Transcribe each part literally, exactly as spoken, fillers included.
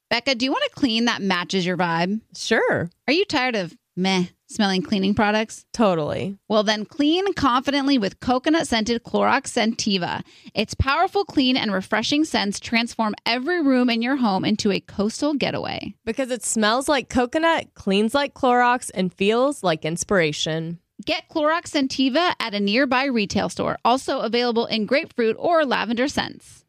Becca, do you want a clean that matches your vibe? Sure. Are you tired of meh smelling cleaning products? Totally. Well, then clean confidently with coconut-scented Clorox Scentiva. Its powerful, clean, and refreshing scents transform every room in your home into a coastal getaway. Because it smells like coconut, cleans like Clorox, and feels like inspiration. Get Clorox Scentiva at a nearby retail store. Also available in grapefruit or lavender scents.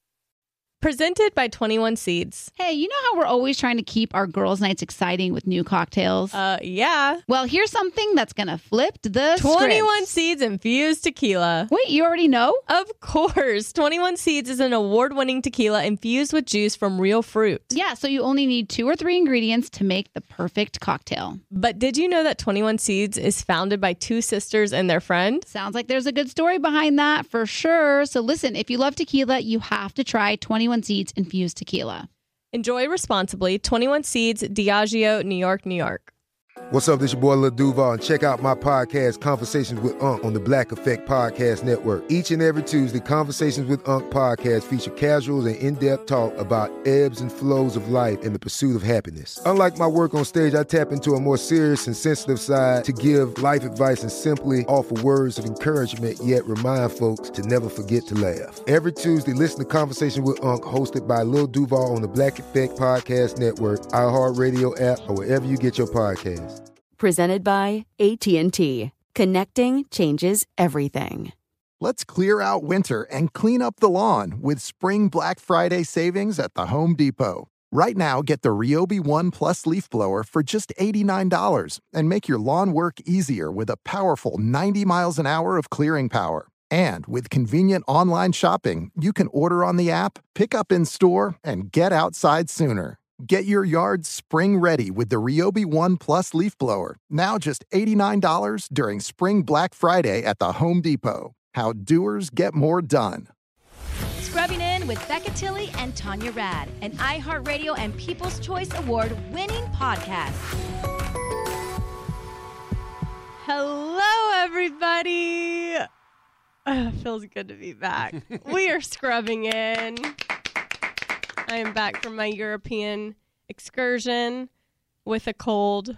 Presented by twenty-one Seeds. Hey, you know how we're always trying to keep our girls' nights exciting with new cocktails? Uh, yeah. Well, here's something that's going to flip the twenty-one script. Seeds infused tequila. Wait, you already know? Of course. twenty-one Seeds is an award-winning tequila infused with juice from real fruit. Yeah, so you only need two or three ingredients to make the perfect cocktail. But did you know that twenty-one Seeds is founded by two sisters and their friend? Sounds like there's a good story behind that for sure. So listen, if you love tequila, you have to try twenty-one Seeds infused tequila. Enjoy responsibly. twenty-one Seeds, Diageo, New York, New York. What's up? This your boy Lil Duval, and check out my podcast, Conversations with Unc, on the Black Effect Podcast Network. Each and every Tuesday, Conversations with Unc podcast feature casuals and in-depth talk about ebbs and flows of life and the pursuit of happiness. Unlike my work on stage, I tap into a more serious and sensitive side to give life advice and simply offer words of encouragement, yet remind folks to never forget to laugh. Every Tuesday, listen to Conversation with Unc, hosted by Lil Duval on the Black Effect Podcast Network, iHeartRadio app, or wherever you get your podcasts. Presented by A T and T. Connecting changes everything. Let's clear out winter and clean up the lawn with Spring Black Friday savings at the Home Depot. Right now, get the Ryobi One Plus leaf blower for just eighty-nine dollars and make your lawn work easier with a powerful ninety miles an hour of clearing power. And with convenient online shopping, you can order on the app, pick up in store, and get outside sooner. Get your yard spring ready with the Ryobi One Plus leaf blower. Now just eighty-nine dollars during Spring Black Friday at the Home Depot. How doers get more done. Scrubbing In with Becca Tilley and Tanya Rad, an iHeartRadio and People's Choice Award winning podcast. Hello, everybody. Uh, feels good to be back. We are scrubbing in. I am back from my European excursion with a cold,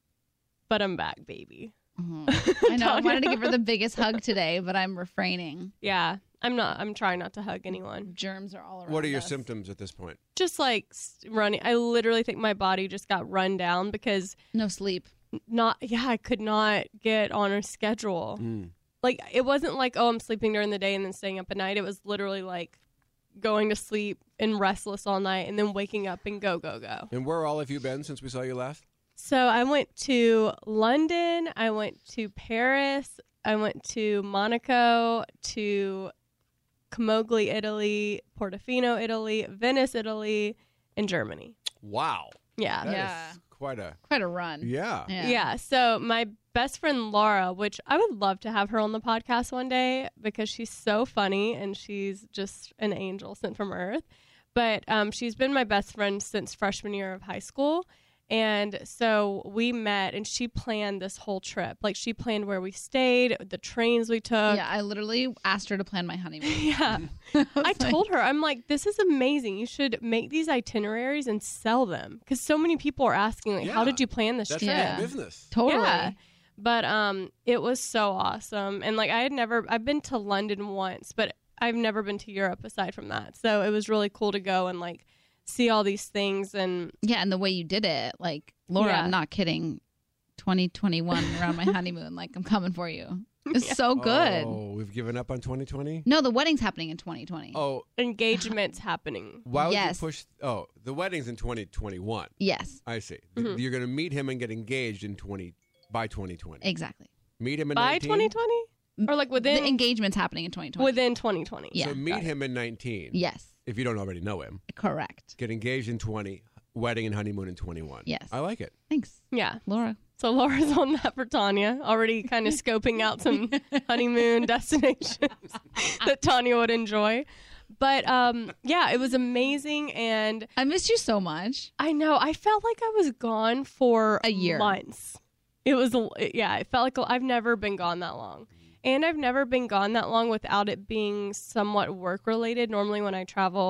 but I'm back, baby. Mm-hmm. I know. I wanted to give her the biggest hug today, but I'm refraining. Yeah, I'm not. I'm trying not to hug anyone. Germs are all around. What are your us. symptoms at this point? Just like running. I literally think my body just got run down because no sleep. Not. Yeah, I could not get on a schedule. Mm. Like it wasn't like, oh, I'm sleeping during the day and then staying up at night. It was literally like going to sleep and restless all night and then waking up and go, go, go. And where all have you been since we saw you last? So I went to London, I went to Paris, I went to Monaco, to Camogli, Italy, Portofino, Italy, Venice, Italy, and Germany. Wow. Yeah. That yeah. is quite a... Quite a run. Yeah. yeah. Yeah. So my best friend Laura, which I would love to have her on the podcast one day because she's so funny and she's just an angel sent from earth. But um, she's been my best friend since freshman year of high school. And so we met and she planned this whole trip. Like she planned where we stayed, the trains we took. Yeah, I literally asked her to plan my honeymoon. Yeah. I, I told her, I'm like, this is amazing. You should make these itineraries and sell them. Because so many people are asking, like, Yeah. how did you plan this That's trip? Yeah. business. Totally. Yeah. But um, it was so awesome. And like I had never, I've been to London once, but I've never been to Europe aside from that. So it was really cool to go and like see all these things. And Yeah, and the way you did it, like, Laura, Yeah. I'm not kidding. twenty twenty-one around my honeymoon, like, I'm coming for you. It's Yeah. so good. Oh, we've given up on twenty twenty? No, the wedding's happening in twenty twenty. Oh, engagements happening. why would Yes. you push... Oh, the wedding's in twenty twenty-one. Yes, I see. Mhm. You're going to meet him and get engaged in twenty by twenty twenty. exactly. Meet him in By nineteen? twenty twenty? Or like within The engagement's happening in twenty twenty. within twenty twenty. Yeah. So meet Got it. him in nineteen. Yes, If you don't already know him. correct. Get engaged in twenty. Wedding and honeymoon in twenty-one. Yes. I like it. Thanks, Yeah. Laura. So Laura's on that for Tanya, already kind of scoping out some honeymoon destinations that Tanya would enjoy. But um, yeah, it was amazing. And I missed you so much. I know, I felt like I was gone for A year. months. It was, a- yeah, it felt like I've never been gone that long. And I've never been gone that long without it being somewhat work related. Normally when I travel,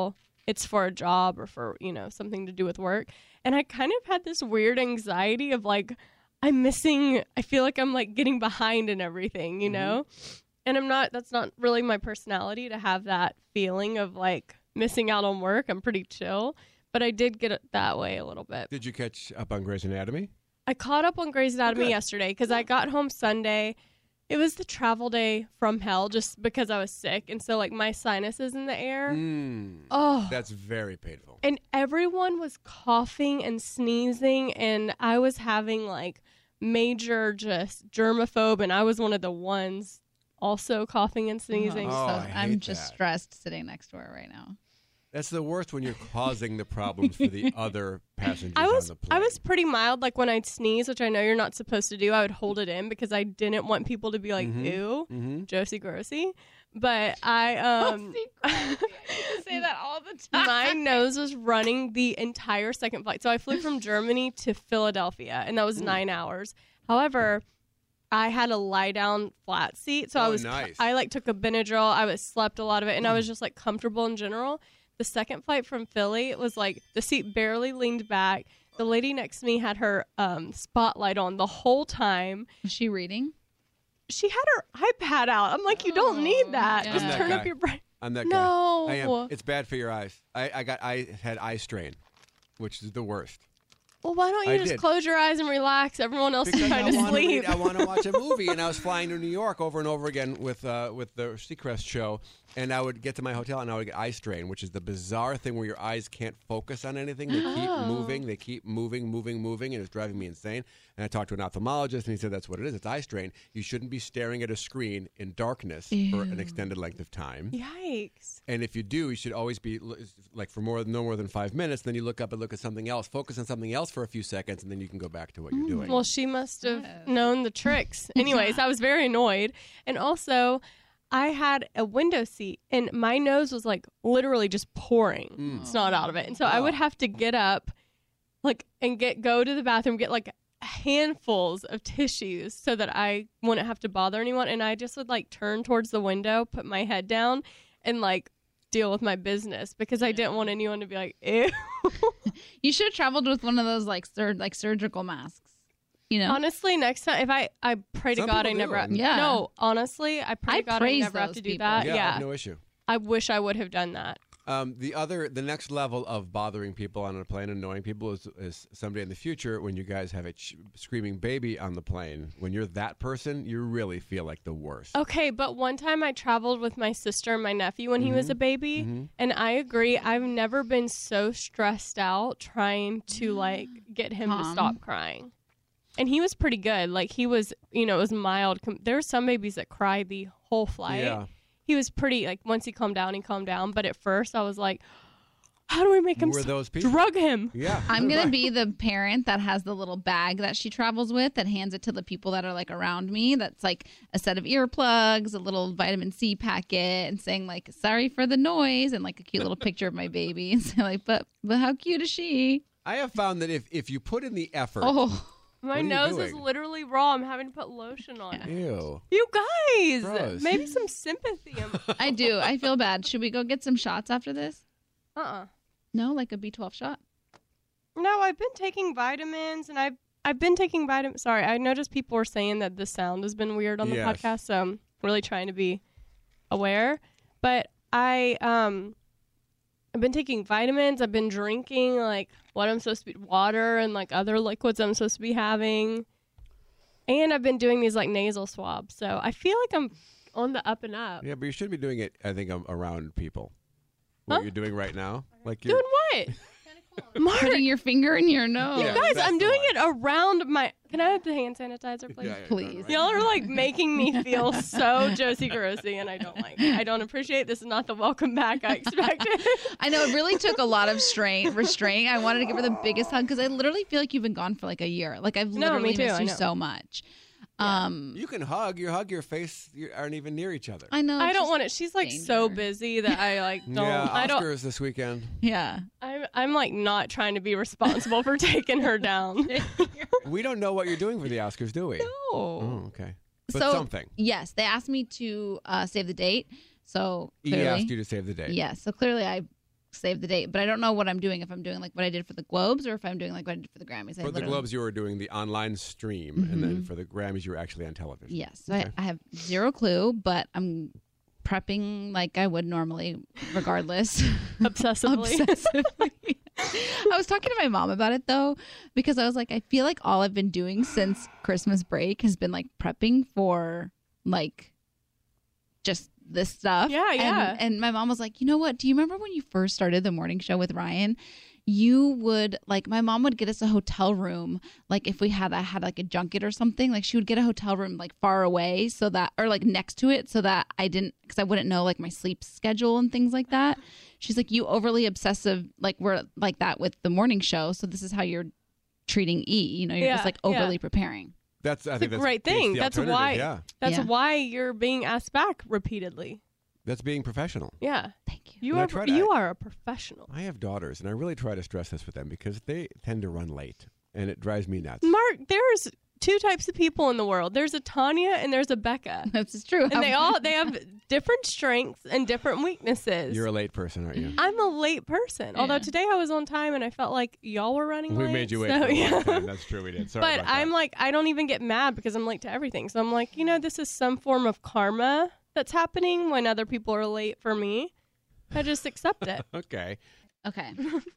it's for a job or for, you know, something to do with work. And I kind of had this weird anxiety of like, I'm missing, I feel like I'm like getting behind in everything, you know? And I'm not, that's not really my personality to have that feeling of like missing out on work. I'm pretty chill, but I did get it that way a little bit. Did you catch up on Grey's Anatomy? I caught up on Grey's Anatomy Okay. yesterday because I got home Sunday. It was the travel day from hell just because I was sick. And so like my sinuses in the air. Mm, Oh, that's very painful. and everyone was coughing and sneezing, and I was having like major just germaphobe, and I was one of the ones also coughing and sneezing. Oh, so I I'm hate just that. stressed sitting next to her right now. That's the worst when you're causing the problems for the other passengers I was on the plane. I was pretty mild. Like when I'd sneeze, which I know you're not supposed to do, I would hold it in because I didn't want people to be like, Mhm. ew, Mhm. Josie Grossy. But I um say that all the time. my nose was running the entire second flight. So I flew from Germany to Philadelphia, and that was nine hours. However, I had a lie down flat seat, so I Oh, was nice. I like took a Benadryl. I was slept a lot of it, and I was just like comfortable in general. The second flight from Philly, it was like the seat barely leaned back. The lady next to me had her um, spotlight on the whole time. Was she reading? She had her iPad out. I'm like, you don't need that. yeah. Just I'm that turn up guy. your brain. I'm that No. guy. I am. It's bad for your eyes. I, I got I had eye strain, which is the worst. Well, why don't you I just did. close your eyes and relax? Everyone else is Because trying I to wanna sleep. read- I want to watch a movie, and I was flying to New York over and over again with uh, with the Seacrest show, and I would get to my hotel and I would get eye strain, which is the bizarre thing where your eyes can't focus on anything. They keep Oh. moving, they keep moving, moving, moving, and it's driving me insane. And I talked to an ophthalmologist, and he said that's what it is. It's eye strain. You shouldn't be staring at a screen in darkness for an extended length of time. Yikes. And if you do, you should always be l- like for more no more than five minutes. Then you look up and look at something else, focus on something else for a few seconds, and then you can go back to what you're doing. Well, she must have known the tricks. Anyways, I was very annoyed. And also, I had a window seat, and my nose was like literally just pouring snot out of it. And so I would have to get up, like, and get go to the bathroom, get like handfuls of tissues so that I wouldn't have to bother anyone. And I just would like turn towards the window, put my head down, and like deal with my business because I didn't want anyone to be like, ew. You should have traveled with one of those like sur- like surgical masks. You know, Honestly, next time, if I, I pray to Some God I people never do, have, and- Yeah. no, honestly, I pray I to God I praise never have those to do people. that. yeah, Yeah. I have no issue. I wish I would have done that. Um, the other, the next level of bothering people on a plane, annoying people, is, is someday in the future when you guys have a ch- screaming baby on the plane. When you're that person, you really feel like the worst. Okay, but one time I traveled with my sister and my nephew when he was a baby, and I agree, I've never been so stressed out trying to like get him to Calm. stop crying. And he was pretty good. Like he was, you know, it was mild. Com- there were some babies that cried the whole flight. Yeah. He was pretty, like once he calmed down, he calmed down. But at first I was like, how do we make him Were s- those people? drug him? Yeah. I'm gonna Right. be the parent that has the little bag that she travels with that hands it to the people that are like around me. That's like a set of earplugs, a little vitamin C packet, and saying like "sorry for the noise" and like a cute little picture of my baby, and say like, "but but how cute is she?" I have found that if, if you put in the effort, Oh, My What are you nose is doing? literally raw. I'm having to put lotion on it. ew. You guys, Gross. maybe some sympathy. I do. I feel bad. Should we go get some shots after this? uh uh No, like a B twelve shot. No, I've been taking vitamins, and I've I've been taking vitamins. Sorry, I noticed people were saying that the sound has been weird on the Yes. podcast, so I'm really trying to be aware. But I um, I've been taking vitamins. I've been drinking like what I'm supposed to be water and like other liquids I'm supposed to be having, and I've been doing these like nasal swabs. So I feel like I'm on the up and up. Yeah, but you should be doing it, I think, um, around people. What Huh? you're doing right now. Like you're, Doing what? Mark, Putting your finger in your nose. Yeah, guys, that's I'm the doing one. it around my. Can I have the hand sanitizer, please? Yeah, yeah, Please. right. Y'all are like making me feel so Josie Grossi, and I don't like it. I don't appreciate this. Is not the welcome back I expected. I know it really took a lot of strain, restraint. I wanted to give her the biggest hug because I literally feel like you've been gone for like a year. Like I've No, literally me too, missed I you know. so much. Um, You can hug. You hug your face. You aren't even near each other. I know. I it's don't just want it. She's like so danger. busy that I like don't. yeah, I don't. Oscars this weekend. Yeah. I'm I'm like not trying to be responsible for taking her down. We don't know what you're doing for the Oscars, do we? No. Oh, okay. But so something. yes, they asked me to uh, save the date. So He clearly, asked you to save the date. yes. So clearly, I save the date. But I don't know what I'm doing, if I'm doing like what I did for the Globes or if I'm doing like what I did for the Grammys. I For the literally- Globes, you were doing the online stream, Mm-hmm. and then for the Grammys, you were actually on television. Yes. So Okay. I, I have zero clue, but I'm prepping like I would normally, regardless. Obsessively. Obsessively. I was talking to my mom about it though, because I was like, I feel like all I've been doing since Christmas break has been like prepping for like just this stuff. Yeah, yeah. And, and my mom was like, you know what? Do you remember when you first started the morning show with Ryan? You would like my mom would get us a hotel room, like if we had I had like a junket or something, like she would get a hotel room like far away so that or like next to it so that I didn't because I wouldn't know like my sleep schedule and things like that. She's like, you overly obsessive, like we're like that with the morning show. So this is how you're treating E. You know, you're Yeah, just like yeah. overly preparing. That's, I It's a think that's, great it's thing. the That's alternative, why. Yeah. That's Yeah. why you're being asked back repeatedly. That's being professional. Yeah. Thank you. You And I are try to- you are a professional. I have daughters, and I really try to stress this with them because they tend to run late, and it drives me nuts. Mark, there's two types of people in the world. There's a Tanya and there's a Becca. This is true. And they all they have different strengths and different weaknesses. You're a late person, aren't you? I'm a late person. Although Yeah. today I was on time and I felt like y'all were running We late. made you wait so, for a yeah. long time. That's true, we did. Sorry But about that. I'm like, I don't even get mad because I'm late to everything. So I'm like, you know, this is some form of karma that's happening when other people are late for me. I just accept it. Okay. Okay.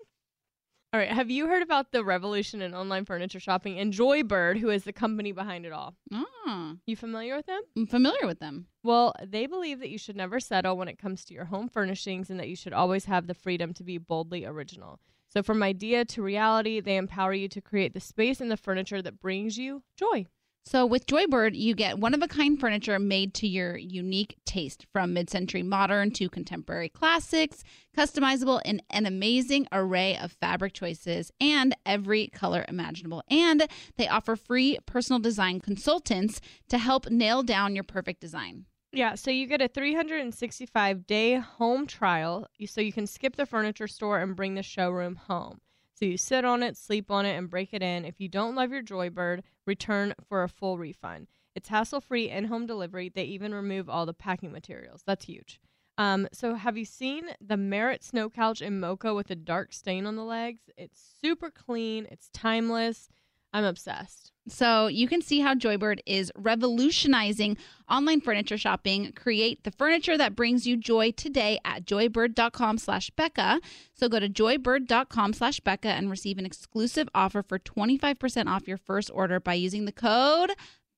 All right. Have you heard about the revolution in online furniture shopping and Joybird, who is the company behind it all? Oh, You familiar with them? I'm familiar with them. Well, they believe that you should never settle when it comes to your home furnishings and that you should always have the freedom to be boldly original. So from idea to reality, they empower you to create the space and the furniture that brings you joy. So with Joybird, you get one-of-a-kind furniture made to your unique taste, from mid-century modern to contemporary classics, customizable in an amazing array of fabric choices and every color imaginable. And they offer free personal design consultants to help nail down your perfect design. Yeah, so you get a three hundred sixty-five day home trial, so you can skip the furniture store and bring the showroom home. So you sit on it, sleep on it, and break it in. If you don't love your Joybird, return for a full refund. It's hassle-free in-home delivery. They even remove all the packing materials. That's huge. Um, so have you seen the Merit Snow Couch in mocha with a dark stain on the legs? It's super clean. It's timeless. I'm obsessed. So you can see how Joybird is revolutionizing online furniture shopping. Create the furniture that brings you joy today at joybird.com slash Becca. So go to joybird.com slash Becca and receive an exclusive offer for twenty-five percent off your first order by using the code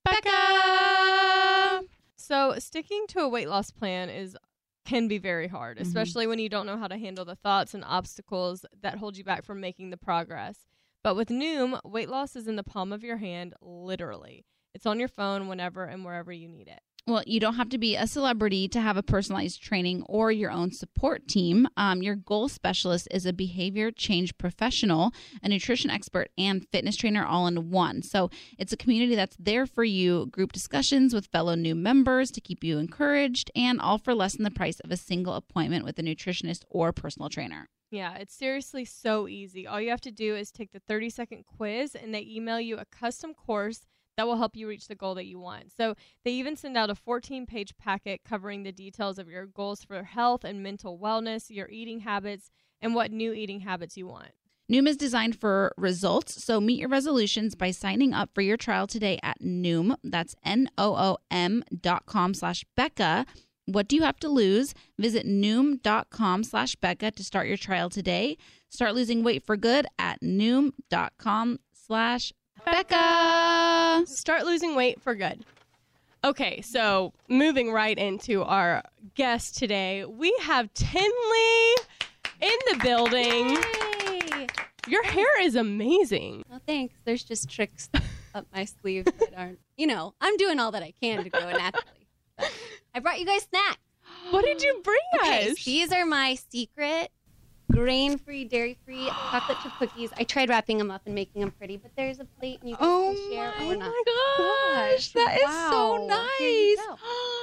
Becca. So sticking to a weight loss plan is can be very hard, Mhm. especially when you don't know how to handle the thoughts and obstacles that hold you back from making the progress. But with Noom, weight loss is in the palm of your hand, literally. It's on your phone whenever and wherever you need it. Well, you don't have to be a celebrity to have a personalized training or your own support team. Um, your goal specialist is a behavior change professional, a nutrition expert, and fitness trainer all in one. So it's a community that's there for you, group discussions with fellow new members to keep you encouraged, and all for less than the price of a single appointment with a nutritionist or personal trainer. Yeah, it's seriously so easy. All you have to do is take the thirty second quiz and they email you a custom course that will help you reach the goal that you want. So they even send out a fourteen page packet covering the details of your goals for health and mental wellness, your eating habits, and what new eating habits you want. Noom is designed for results, so meet your resolutions by signing up for your trial today at Noom. That's N O O M dot com slash Becca. What do you have to lose? Visit Noom.com slash Becca to start your trial today. Start losing weight for good at Noom.com slash Becca. Start losing weight for good. Okay, so moving right into our guest today, we have Tinley in the building. Yay! Your hair is amazing. Well, thanks. There's just tricks up my sleeve that aren't, you know, I'm doing all that I can to grow it naturally. But I brought you guys snacks. What did you bring Okay, us? these are my secret grain-free, dairy-free chocolate chip cookies. I tried wrapping them up and making them pretty, but there's a plate and you guys Oh can share my or not. gosh, that is so Wow. Here you nice. go.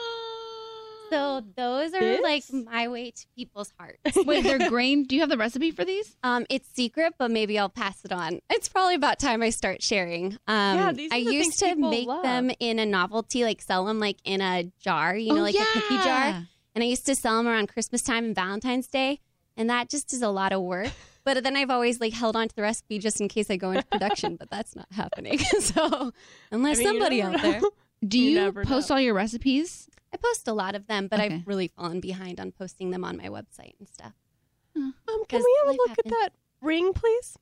So those are This? like my way to people's hearts. Wait, they're grain. Do you have the recipe for these? Um, it's secret, but maybe I'll pass it on. It's probably about time I start sharing. Um, Yeah, these are I the used things to people make love. them in a novelty, like sell them like in a jar, you know, Oh, like a cookie yeah. jar. And I used to sell them around Christmas time and Valentine's Day. And that just is a lot of work. But then I've always like held on to the recipe just in case I go into production, but that's not happening. So unless I mean, somebody you out never there. know. Do You you, never post know. all your recipes? I post a lot of them, but Okay. I've really fallen behind on posting them on my website and stuff. Um, can 'Cause we have a life look happens. at that ring, please?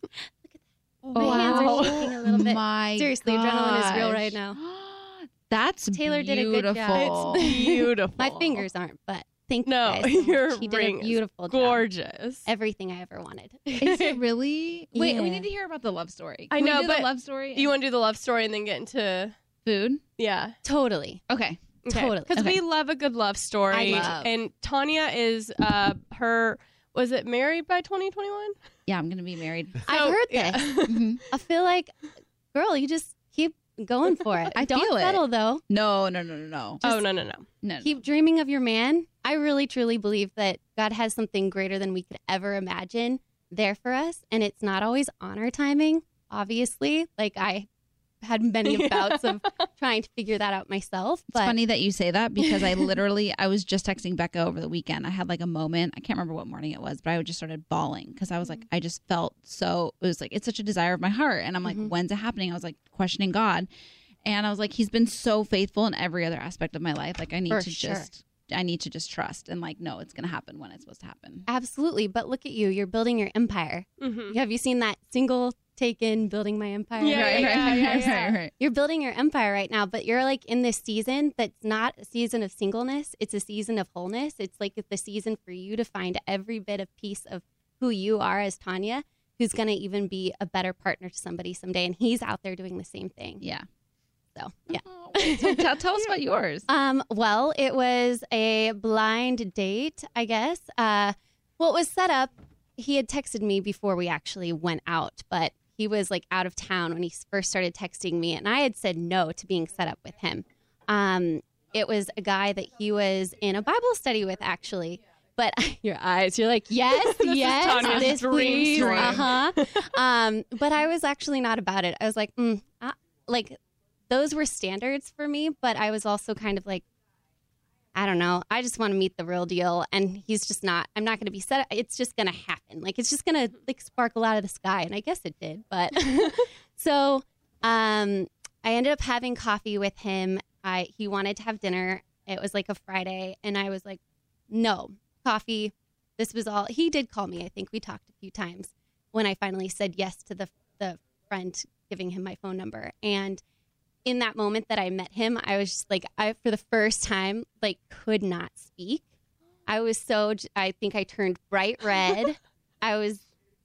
My hands are shaking a little bit. My Seriously, adrenaline is real right gosh. now. That's Taylor did a good beautiful. job. It's beautiful. My fingers aren't, but thank No, you guys so much. your He did ring a is beautiful job. gorgeous. Everything I ever wanted. Is it really? Wait, we Yeah. need to hear about the love story. I Can we know, do but the love story. You want to do the love story and then get into food? yeah. Totally. Okay. Totally. Because Okay. we love a good love story. I love. And Tanya is uh her was it married by twenty twenty-one? Yeah, I'm gonna be married. I've heard yeah. this. Mhm. I feel like, girl, you just keep going for it. I Don't feel it. settle, though. No, no, no, no, no. oh no no no. no. Keep dreaming of your man. I really, truly believe that God has something greater than we could ever imagine there for us. And it's not always on our timing, obviously. Like, I had many bouts of trying to figure that out myself. It's But funny that you say that because I literally, I was just texting Becca over the weekend. I had like a moment. I can't remember what morning it was, but I just started bawling because I was like, I just felt so, it was like, it's such a desire of my heart. And I'm like, Mhm. when's it happening? I was like questioning God. And I was like, he's been so faithful in every other aspect of my life. Like I need For to sure. just, I need to just trust and like, no, it's going to happen when it's supposed to happen. absolutely. But look at you. You're building your empire. Mm-hmm. Have you seen that single taken Building My Empire? Yeah, right, yeah, right, yeah, right, yeah. right, right. You're building your empire right now, but you're like in this season that's not a season of singleness. It's a season of wholeness. It's like the season for you to find every bit of piece of who you are as Tanya, who's going to even be a better partner to somebody someday. And he's out there doing the same thing. Yeah. So, yeah. Oh, wait, so tell, tell us about yours. Um, well, it was a blind date, I guess. Uh, well, it was set up. He had texted me before we actually went out, but he was like out of town when he first started texting me, and I had said no to being set up with him. Um, it was a guy that he was in a Bible study with, actually. But your eyes, you're like, yes, This is yes, Tanya's this dream please, story. uh-huh. um, but I was actually not about it. I was like, mm, uh, like those were standards for me, but I was also kind of like, I don't know. I just want to meet the real deal. And he's just not, I'm not going to be set. It's just going to happen. Like, it's just going to like sparkle out of the sky. And I guess it did. But so um, I ended up having coffee with him. I, he wanted to have dinner. It was like a Friday. And I was like, no, coffee. This was all. He did call me. I think we talked a few times when I finally said yes to the, the friend giving him my phone number. And in that moment that I met him, I was just like, I, for the first time, like could not speak. I was so, I think I turned bright red. I was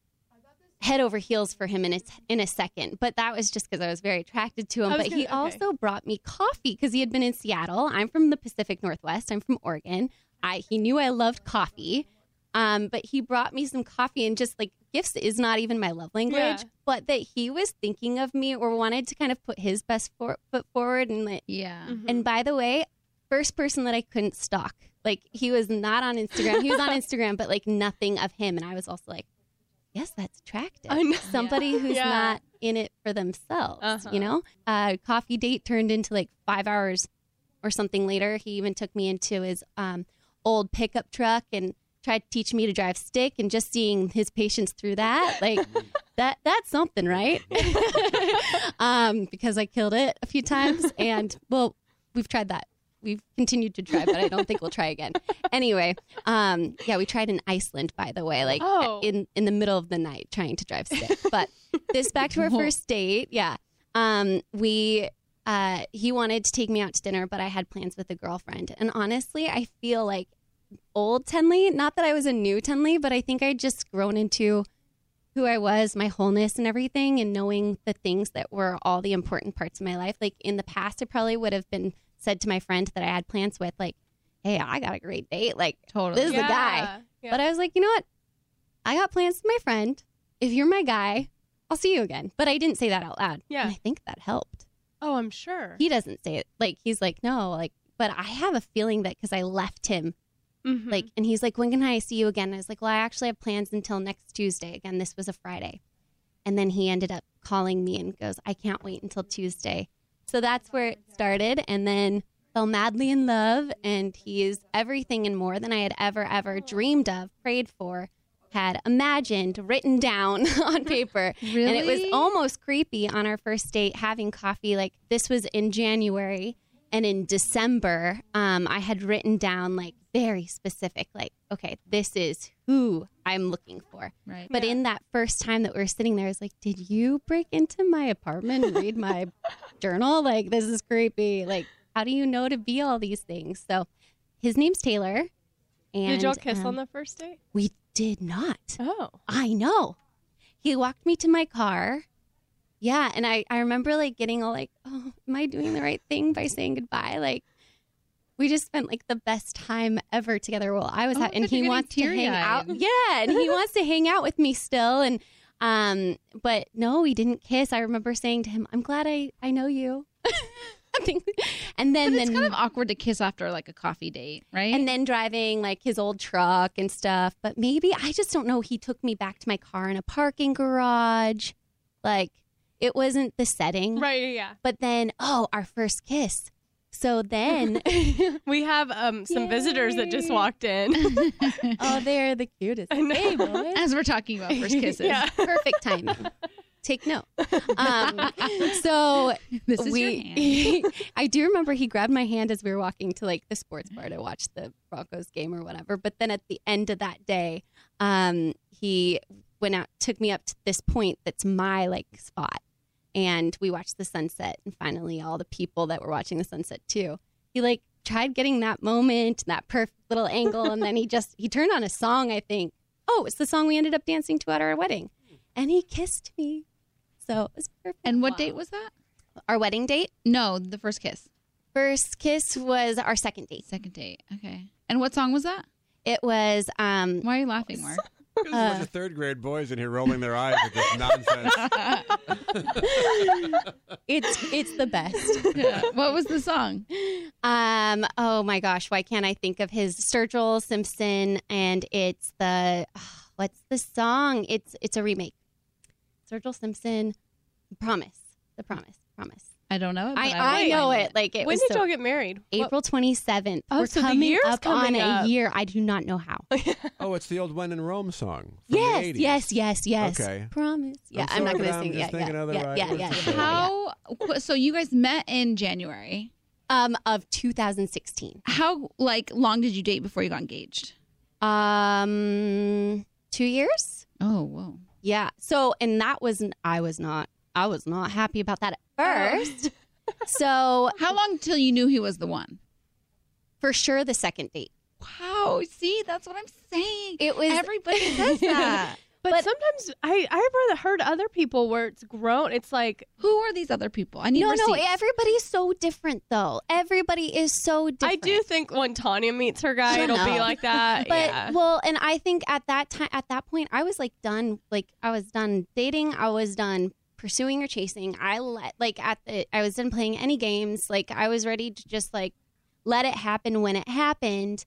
head over heels for him in a, in a second. But that was just because I was very attracted to him. I was But he gonna- okay. also brought me coffee because he had been in Seattle. I'm from the Pacific Northwest. I'm from Oregon. I, he knew I loved coffee. Um, but he brought me some coffee, and just like gifts is not even my love language, Yeah. but that he was thinking of me or wanted to kind of put his best for, foot forward. And like, Yeah. Mm-hmm. and by the way, first person that I couldn't stalk. Like, he was not on Instagram. He was on Instagram, but like nothing of him. And I was also like, yes, that's attractive. I know. Somebody who's Yeah. not in it for themselves, Uh-huh. you know? Uh, coffee date turned into like five hours or something later. He even took me into his um, old pickup truck and tried to teach me to drive stick, and just seeing his patience through that, like that, that's something, right? um, because I killed it a few times, and well, we've tried that. We've continued to try, but I don't think we'll try again. Anyway, um, yeah, we tried in Iceland, by the way, like Oh. in, in the middle of the night trying to drive stick. But this back to our first date. Yeah. Um, we, uh, he wanted to take me out to dinner, but I had plans with a girlfriend. And honestly, I feel like old Tenley, not that I was a new Tenley, but I think I'd just grown into who I was, my wholeness and everything, and knowing the things that were all the important parts of my life. Like in the past, I probably would have been said to my friend that I had plans with, like, hey, I got a great date. Like, Totally. this is the guy. Yeah. But I was like, you know what? I got plans with my friend. If you're my guy, I'll see you again. But I didn't say that out loud. Yeah. And I think that helped. Oh, I'm sure. He doesn't say it. Like, he's like, no, like, but I have a feeling that because I left him, Mhm. like, and he's like, when can I see you again? And I was like, well, I actually have plans until next Tuesday. Again, this was a Friday. And then he ended up calling me and goes, I can't wait until Tuesday. So that's where it started. And then fell madly in love. And he is everything and more than I had ever, ever dreamed of, prayed for. had imagined, written down on paper. Really? And it was almost creepy on our first date having coffee. Like, this was in January. And in December, um, I had written down, like, very specific, like, okay, this is who I'm looking for. Right. But Yeah. in that first time that we were sitting there, I was like, did you break into my apartment and read my journal? Like, this is creepy. Like, how do you know to be all these things? So his name's Taylor. And, Did y'all kiss um, on the first date? We did not. Oh. I know. He walked me to my car. Yeah, and I, I remember, like, getting all like, oh, am I doing the right thing by saying goodbye? Like, we just spent, like, the best time ever together. Well, I was, Oh ha- my and God, he you're wants to getting hang out. teary-eyed. Yeah, and he wants to hang out with me still. And, um, but no, we didn't kiss. I remember saying to him, I'm glad I, I know you. I think- and then, But it's then kind of awkward to kiss after like a coffee date, right? and then driving like his old truck and stuff. But maybe, I just don't know. He took me back to my car in a parking garage. Like, it wasn't the setting. Right, yeah. But then, oh, our first kiss. So then, We have um, some visitors that just walked in. oh, they're the cutest. I know. Hey, boys. As we're talking about first kisses. Yeah. Perfect timing. Take note. Um, so This is your hand. we, I do remember he grabbed my hand as we were walking to like the sports bar to watch the Broncos game or whatever. But then at the end of that day, um, he went out, took me up to this point that's my like spot, and we watched the sunset. And finally, all the people that were watching the sunset too. He like tried getting that moment, that perfect little angle, and then he just he turned on a song. I think. Oh, it's the song we ended up dancing to at our wedding, and he kissed me. So it was perfect. And what date was that? Our wedding date? No, the first kiss. First kiss was our second date. Second date. Okay. And what song was that? It was um Why are you laughing, Mark? There's a bunch of third grade boys in here rolling their eyes at this nonsense. it's it's the best. Yeah. What was the song? Um oh my gosh, why can't I think of his Sturgill Simpson, and it's the oh, what's the song? It's it's a remake. Sturgill Simpson, Promise. The Promise. Promise. I don't know. it, but I, will I know find it. Like it When was did so, y'all get married? What- April twenty-seventh. Oh, We're so the coming year's up coming on up. a year. I do not know how. Oh, it's the old When in Rome song. From the Yes, eighties. yes, yes, yes. Okay. Promise. Yeah, I'm I'm, not sorry, going but to sing. I'm Yeah, just yeah, thinking of the yeah, right yeah, words yeah, to yeah, say. yeah. How? So you guys met in January. Um, of two thousand sixteen. How like long did you date before you got engaged? Um, two years. Oh, whoa. Yeah. So, and that wasn't. I was not. I was not happy about that at first. So, How long till you knew he was the one? for sure, the second date. Wow. See, that's what I'm saying. It was Everybody says that. But, But- sometimes I, I've heard other people where it's grown. It's like, Who are these other people? I need No, no. receipts. Everybody's so different, though. Everybody is so I different. do think when Tanya meets her guy, Shut it'll be up. like that. But yeah. well, and I think at that time, at that point, I was like done. Like I was done dating. I was done pursuing or chasing. I let like at the. I was done playing any games. Like I was ready to just like let it happen when it happened.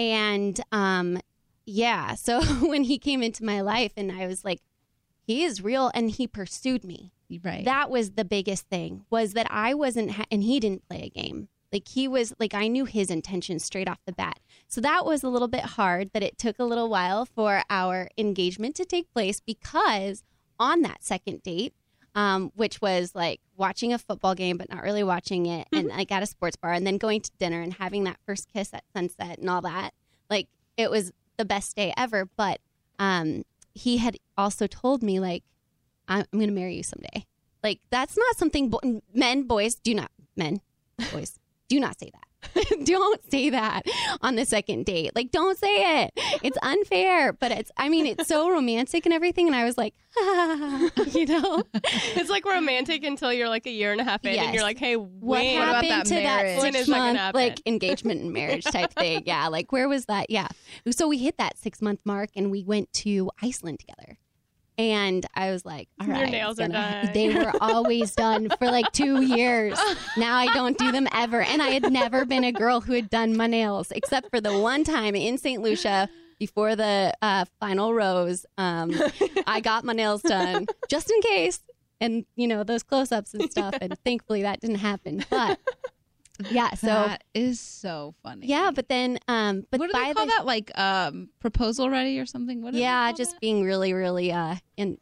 And um, yeah. So when he came into my life, and I was like, he is real, and he pursued me. Right. That was the biggest thing, was that I wasn't, ha- and he didn't play a game. Like he was, like I knew his intentions straight off the bat. So that was a little bit hard, that it took a little while for our engagement to take place, because on that second date, um, which was like watching a football game, but not really watching it, and like at a sports bar, and then going to dinner and having that first kiss at sunset and all that, like it was the best day ever. But um, he had also told me, like, I'm, I'm going to marry you someday. Like, that's not something bo- men, boys, do not, men, boys, do not say that. Don't say that on the second date. Like, don't say it. It's unfair. But it's, I mean, it's so romantic and everything. And I was like, ah, you know, it's like romantic until you're like a year and a half in, Yes. and you're like, hey, what when? about happened that to marriage? that When six is that gonna month happen? like engagement and marriage type thing? Yeah, like where was that? Yeah, so we hit that six month mark, and we went to Iceland together. And I was like, all Your right, nails it's are gonna- done. They were always done for like two years. Now I don't do them ever. And I had never been a girl who had done my nails, except for the one time in Saint Lucia before the uh, final rose. Um, I got my nails done just in case. And, you know, those close ups and stuff. And thankfully that didn't happen. But Yeah, so That is so funny. yeah, but then um but what do by they call the that? Like um, proposal ready or something? What do they yeah, call just that? being really really uh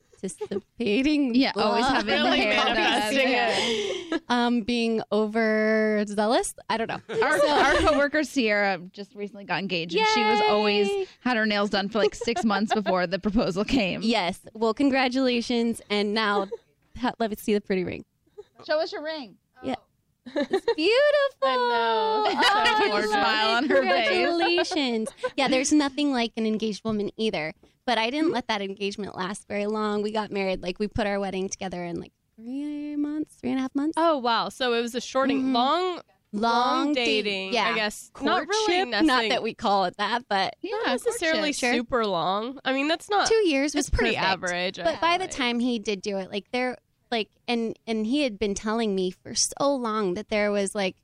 anticipating Yeah, always love. having Really the hair done. manifesting Yeah. it. um being overzealous. I don't know. Our, our coworker Sierra just recently got engaged, and she was Yay! always had her nails done for like six months before the proposal came. Yes. Well, congratulations, and now ha- let me see the pretty ring. Show us your ring. Yeah. It's beautiful. I know. Oh, So I Big gorgeous. love smile it. on her face. Congratulations. Yeah, there's nothing like an engaged woman either. But I didn't let that engagement last very long. We got married, like we put our wedding together in like three months, three and a half months. Oh wow! So it was a shorting, Mhm. long, long date- dating. yeah. I guess not Courtship, really not necessarily, that we call it that, but Yeah, not necessarily courtship, sure. super long. I mean, that's not. two years was It's pretty perfect. average. I But by feel the like. time he did do it, like there, like, and and he had been telling me for so long that there was like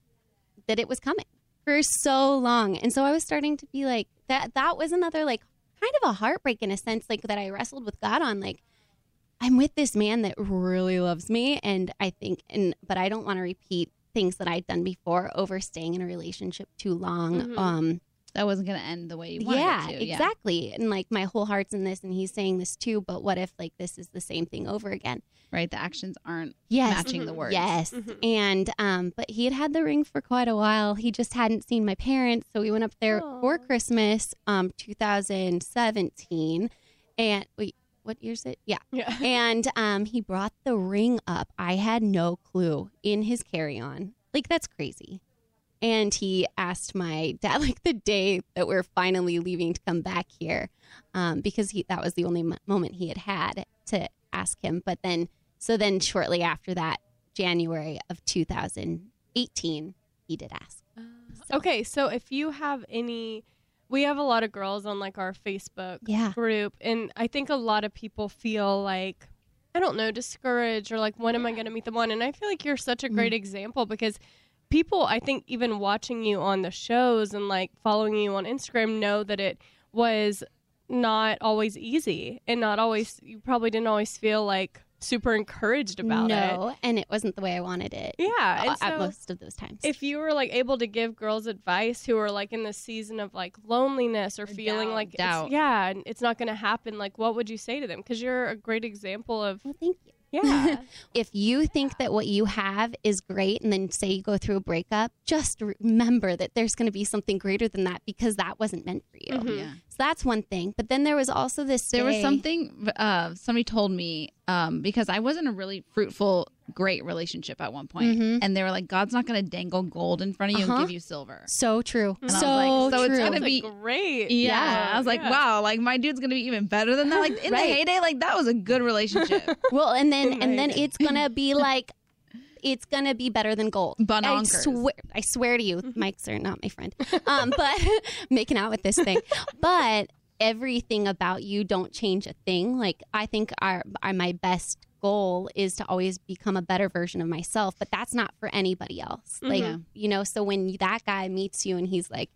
that it was coming for so long, and so I was starting to be like that. That was another like kind of a heartbreak in a sense, like that I wrestled with God on. Like I'm with this man that really loves me, and I think, and but I don't want to repeat things that I'd done before over staying in a relationship too long. Mhm. Um, That wasn't going to end the way you wanted yeah, it to. Yeah, exactly. And like my whole heart's in this, and he's saying this too. But what if like this is the same thing over again? Right. The actions aren't Yes, matching the words. yes. Mhm. And um, but he had had the ring for quite a while. He just hadn't seen my parents, so we went up there for Aw. Christmas, um, two thousand seventeen. And wait, what year is it? Yeah. Yeah. And um, he brought the ring up. I had no clue in his carry-on. Like that's crazy. And he asked my dad, like the day that we're finally leaving to come back here, um, because he that was the only mo- moment he had had to ask him. But then, so then shortly after that, January of two thousand eighteen, he did ask. Okay, so if you have any, we have a lot of girls on like our Facebook Yeah. group, and I think a lot of people feel like, I don't know, discouraged or like, when am I going to meet the one? And I feel like you're such a great example because people, I think, even watching you on the shows and like following you on Instagram know that it was not always easy and not always, you probably didn't always feel like super encouraged about it. No, and it wasn't the way I wanted it. Yeah. uh, And at so most of those times. if you were like able to give girls advice who are like in this season of like loneliness or, feeling doubt. like it's, Doubt. yeah, and it's not going to happen, like what would you say to them? Because you're a great example of well, thank you. yeah. If you think that what you have is great and then say you go through a breakup, just remember that there's going to be something greater than that because that wasn't meant for you. Mhm. Yeah. So that's one thing. But then there was also this There was day- something uh, somebody told me um, because I was in a really fruitful, great relationship at one point, Mhm. and they were like, "God's not going to dangle gold in front of you Uh-huh. and give you silver." So true. And I was so like, so it's true. gonna Sounds be- like great. Yeah, I was like, Yeah. "Wow, like my dude's going to be even better than that." Like in Right. the heyday, like that was a good relationship. Well, and then and then Amazing. it's gonna be like it's gonna be better than gold. I Bononkers. swear, I swear to you, mics are not my friend. Um, but making out with this thing, but everything about you don't change a thing. Like I think our, our my best goal is to always become a better version of myself, but that's not for anybody else. Like Mhm. you know, so when you, that guy meets you and he's like,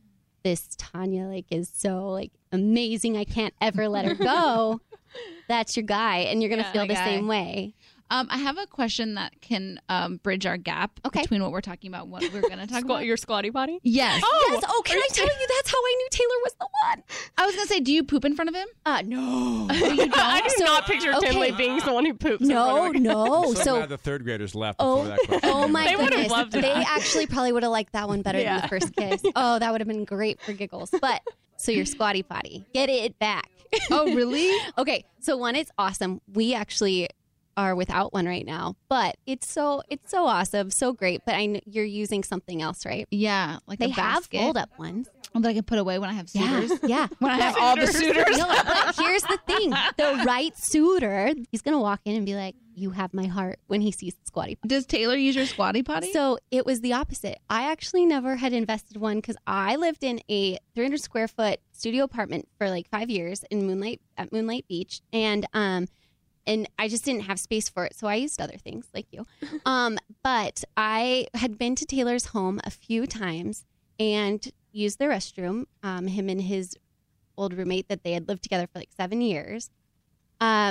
"This Tanya like is so like amazing, I can't ever let her go." That's your guy, and you're gonna Yeah, feel my the guy. same way. Um, I have a question that can um, bridge our gap Okay. between what we're talking about and what we're going to talk Squat, about. your squatty potty? Yes. Oh, Yes. Oh, can I tell you that's how I knew Taylor was the one? I was going to say, do you poop in front of him? Uh, no. I do So- not picture okay. Tinley being someone who poops. in front No, of her. no. I'm so, So, glad the third graders left oh, before that question. oh my They would've goodness. loved They that. actually probably would have liked that one better than Yeah. the first kiss. Oh, that would have been great for giggles. But so your squatty potty, get it back. Oh, really? Okay, so one, it's awesome. We actually are without one right now, but it's so it's so awesome, so great. But I kn- you're using something else, right? Yeah, like They a have basket fold up ones. that I can put away when I have Yeah, suitors. yeah. When I have all the suitors. No, but here's the thing: the right suitor, he's gonna walk in and be like, "You have my heart." When he sees the squatty potty. Does Taylor use your squatty potty? So it was the opposite. I actually never had invested one because I lived in a three hundred square foot studio apartment for like five years in Moonlight at Moonlight Beach, and um, and I just didn't have space for it, so I used other things like you. Um, but I had been to Taylor's home a few times and used the restroom. Um, him and his old roommate that they had lived together for like seven years. Um,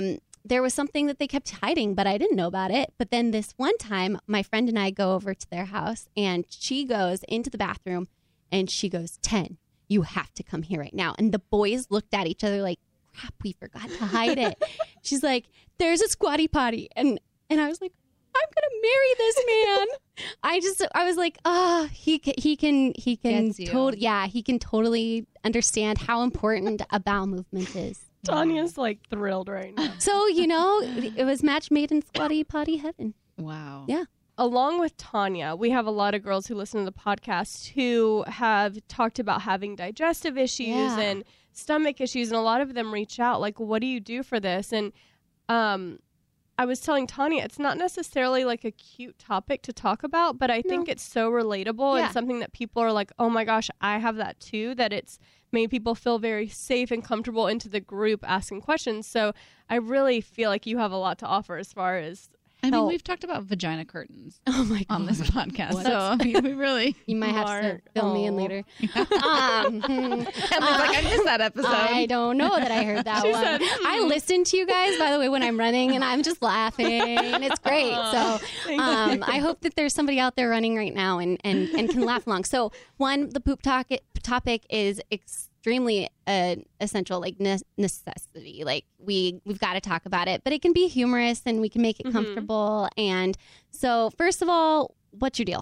there was something that they kept hiding, but I didn't know about it. But then this one time, my friend and I go over to their house, and she goes into the bathroom, and she goes, ten, you have to come here right now. And the boys looked at each other like, crap, we forgot to hide it. She's like, there's a squatty potty. And and I was like, I'm going to marry this man. I just, I was like, ah, oh, he, ca- he can, he can, totally, yeah, he can totally understand how important a bowel movement is. Tanya's like thrilled right now. So, you know, it was match made in squatty potty heaven. Wow. Yeah. Along with Tanya, we have a lot of girls who listen to the podcast who have talked about having digestive issues Yeah. and stomach issues, and a lot of them reach out like, what do you do for this? And um, I was telling Tanya, it's not necessarily like a cute topic to talk about, but I think No. it's so relatable Yeah. and something that people are like, oh my gosh, I have that too, that it's made people feel very safe and comfortable into the group asking questions. So I really feel like you have a lot to offer as far as I mean, Help. we've talked about vagina curtains Oh my God. on this podcast, What? so I mean, we really. You might have to Mark. fill me in Aw. later. um, hmm. I was like, I missed that episode. I don't know that I heard that She one. said, I listen to you guys, by the way, when I'm running, and I'm just laughing. It's great. So Thank um, you. I hope that there's somebody out there running right now and, and, and can laugh along. So one, the poop talk, topic is extremely uh, essential, like ne- necessity. Like we, we've got to talk about it, but it can be humorous and we can make it Mhm. comfortable. And so first of all, what's your deal?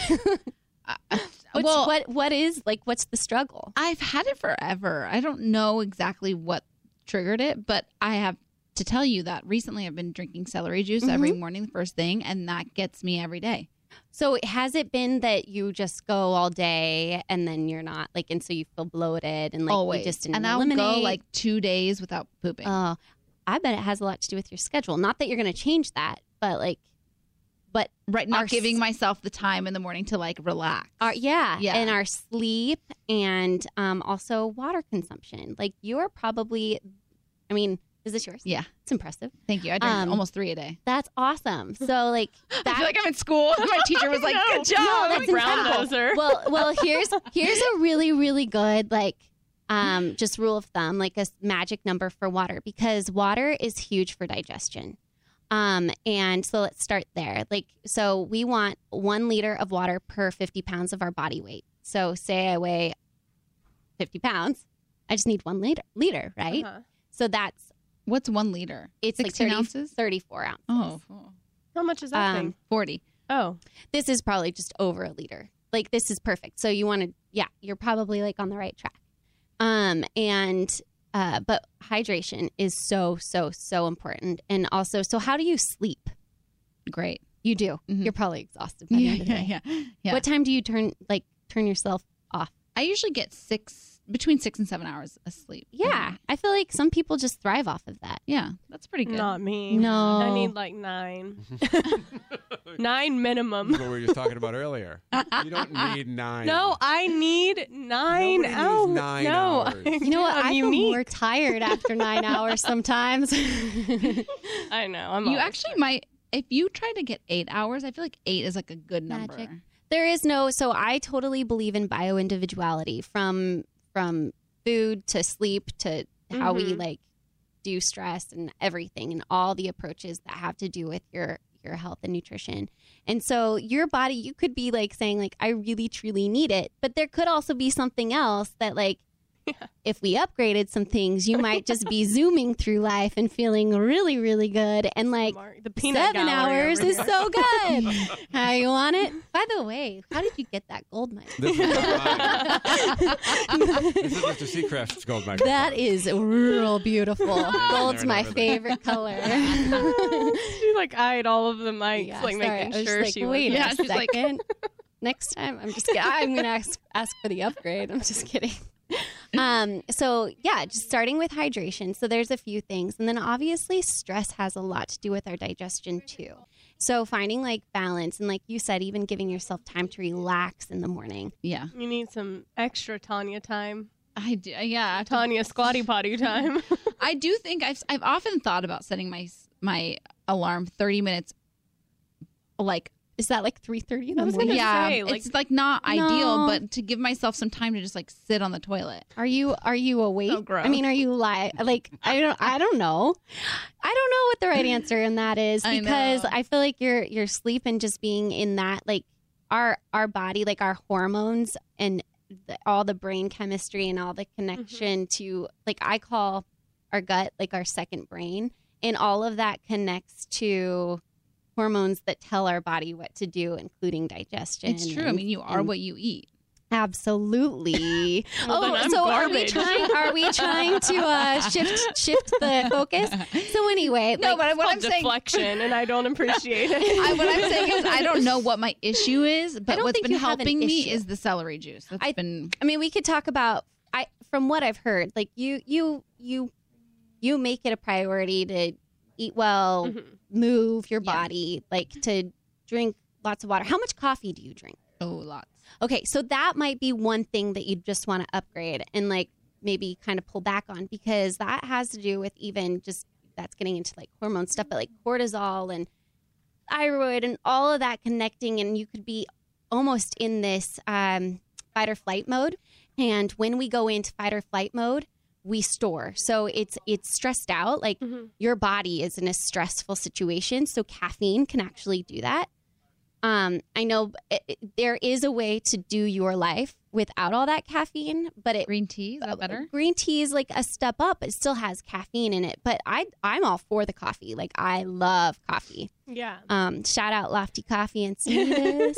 What's, well, what what is like? What's the struggle? I've had it forever. I don't know exactly what triggered it, but I have to tell you that recently I've been drinking celery juice every morning, the first thing, and that gets me every day. So has it been that you just go all day and then you're not like, and so you feel bloated and like Always. you just didn't and I'll eliminate? go like two days without pooping. Oh, I bet it has a lot to do with your schedule. Not that you're going to change that, but like, but right, not our giving s- myself the time in the morning to like relax. our yeah, Yeah. and our sleep and um, also water consumption. Like you're probably, I mean, is this yours? Yeah. It's impressive. Thank you. I drink Um, almost three a day. That's awesome. So like, I that, feel like I'm in school. My teacher was like, No, "Good job." No, that's Brown incredible. noser. Well, well, here's here's a really really good like um just rule of thumb, like a s- magic number for water, because water is huge for digestion. Um, and so let's start there. Like, so we want one liter of water per fifty pounds of our body weight. So say I weigh fifty pounds, I just need one liter, liter, right? Uh-huh. So that's What's one liter? it's like sixteen thirty, ounces? thirty-four ounces. Oh, oh. How much is that Um, thing? forty. Oh, This is probably just over a liter. Like this is perfect. So you want to, yeah, you're probably like on the right track. Um, and uh, but hydration is so so so important. And also, so how do you sleep? Great. You do. Mhm. You're probably exhausted. By the Yeah, end of the yeah, day. yeah, yeah. What time do you turn like turn yourself off? I usually get six, between six and seven hours of sleep. Yeah, I feel like some people just thrive off of that. Yeah, that's pretty good. not me. No. I need like nine. Nine minimum. That's what we were just talking about earlier. You don't need nine. No, I need nine Nobody needs hours. nine no, hours. You know what? I'm I feel unique. more tired after nine hours sometimes. I know. I'm You always actually might, if you try to get eight hours, I feel like eight is like a good number. Magic. There is no, so I totally believe in bio individuality, from from food to sleep to how we Mhm. like do stress and everything, and all the approaches that have to do with your your health and nutrition. And so your body, you could be like saying like, I really truly need it, but there could also be something else that like, if we upgraded some things, you might just be zooming through life and feeling really, really good. And like Mark, the peanut seven gallery hours over is here. so good. How you want it? By the way, how did you get that gold mic? This is not mine. This is Mister Seacrest's gold microphone. That is real beautiful. Gold's there, my never there. favorite color. She like eyed all of the mics, Yeah, like sorry, I making was just sure like, she wait was. Yeah, a she's like- second. Next time, I'm just kidding. I'm gonna ask ask for the upgrade. I'm just kidding. Um, so yeah, just starting with hydration. So there's a few things, and then obviously stress has a lot to do with our digestion too. So finding like balance, and like you said, even giving yourself time to relax in the morning. Yeah. You need some extra Tanya time. I do. Yeah. Tanya squatty potty time. I do think I've I've often thought about setting my my alarm thirty minutes like Is that like three thirty in I the was morning? gonna Yeah, say, like- it's like not No. ideal, but to give myself some time to just like sit on the toilet. Are you are you awake? So gross. I mean, are you li- like I don't I don't know. I don't know what the right answer in that is I because know. I, feel like your your sleep and just being in that like our our body like our hormones and the, all the brain chemistry and all the connection to like I call our gut like our second brain, and all of that connects to hormones that tell our body what to do, including digestion. It's true. I and- mean, you are and- what you eat. Absolutely. Well, then oh, I'm so are we garbage. trying? Are we trying to uh, shift shift the focus? So anyway, No, like, but what Called I'm saying, deflection, and I don't appreciate it. I, what I'm saying is, I don't know what my issue is, but don't what's think been you have an helping me issue. is the celery juice. That's I- been I mean, we could talk about. I from what I've heard, like you you you you make it a priority to eat well, Mhm. move your Yeah. body, like to drink lots of water. How much coffee do you drink? oh lots. Okay, so that might be one thing that you just want to upgrade and like maybe kind of pull back on because that has to do with even just that's getting into like hormone stuff, but like cortisol and thyroid and all of that connecting, and you could be almost in this um, fight or flight mode. And when we go into fight or flight mode, we store. So it's it's stressed out. Like Mhm. your body is in a stressful situation. So caffeine can actually do that. Um, I know it, it- there is a way to do your life without all that caffeine, but it Green tea, is that better? green tea is like a step up. It still has caffeine in it, but I I'm all for the coffee. Like I love coffee. Yeah. Um, shout out Lofty Coffee and Sweetness.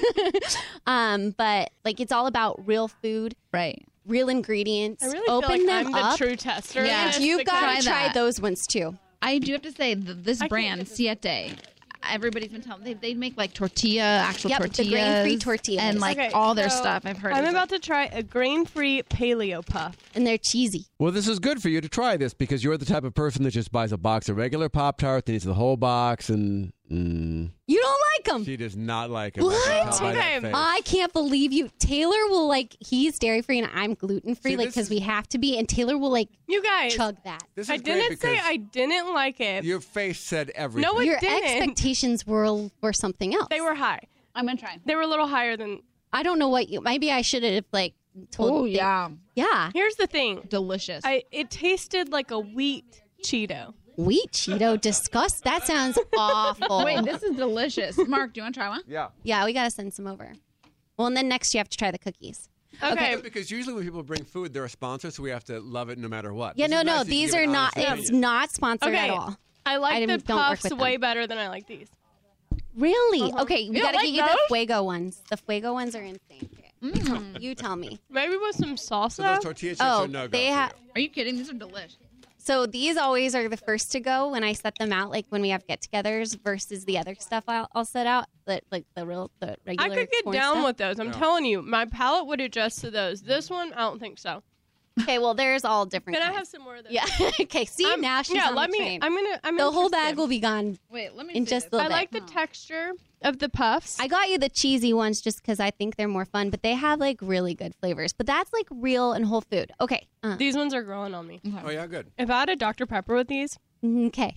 um, but like it's all about real food, Right. real ingredients. I really Open feel like them I'm up. the true tester. Yeah. of this and you've because- got try to try that. those ones too. I do have to say th this I can't brand get this- Siete. Everybody's been telling they they make like tortilla, actual Yep, the tortillas, grain-free tortillas. and like Okay, all their so stuff. I've heard. I'm is, about to try a grain-free paleo puff. And they're cheesy. Well, this is good for you to try this because you're the type of person that just buys a box of regular Pop Tarts and eats the whole box, and mm, You don't like them. she does not like it. I What? can tell by that Okay, face. I can't believe you. Taylor will like, he's dairy free and I'm gluten free, See, like, this because is- we have to be. And Taylor will like You guys, chug that. This is I great didn't say because I didn't like it. your face said everything. No, it Your didn't. expectations were were something else. They were high. I'm gonna try. They were a little higher than. I don't know what you. Maybe I should have like told. Oh they- yeah, yeah. Here's the thing. delicious. I it tasted like a wheat Cheeto. Wheat Cheeto, disgust. That sounds awful. Wait, this is delicious. Mark, do you want to try one? Yeah. Yeah, we gotta send some over. Well, and then next you have to try the cookies. Okay. Because usually when people bring food, they're a sponsor, so we have to love it no matter what. Yeah, This no, is no, nice that you these give are an not. honest It's opinion. not sponsored Okay. at all. I I like the didn't- don't work puffs with them. way better than I like these. Really? Okay, we You gotta don't get you like the those? Fuego ones. The Fuego ones are insane. Okay. Mm. You tell me. Maybe with some salsa. So those tortilla chips Oh, are no go. they for have. you. Are you kidding? These are delicious. So these always are the first to go when I set them out, like when we have get-togethers versus the other stuff I'll, I'll set out, the, like the real, the I regular. could get corn down stuff. with those. I'm Yeah. telling you, my palate would adjust to those. This one, I don't think so. Okay, well, there's all different. Can I kinds. have some more of those? Yeah. Okay. See I'm- now she's yeah, on let the me. train. I'm gonna. I'm the whole bag interested. will be gone. Wait, let me. In see just this. a I little like the texture of the puffs. I got you the cheesy ones just because I think they're more fun, but they have like really good flavors. But that's like real and whole food. Okay. Uh, These ones are growing on me. Oh, yeah, good. If I had a Doctor Pepper with these, okay.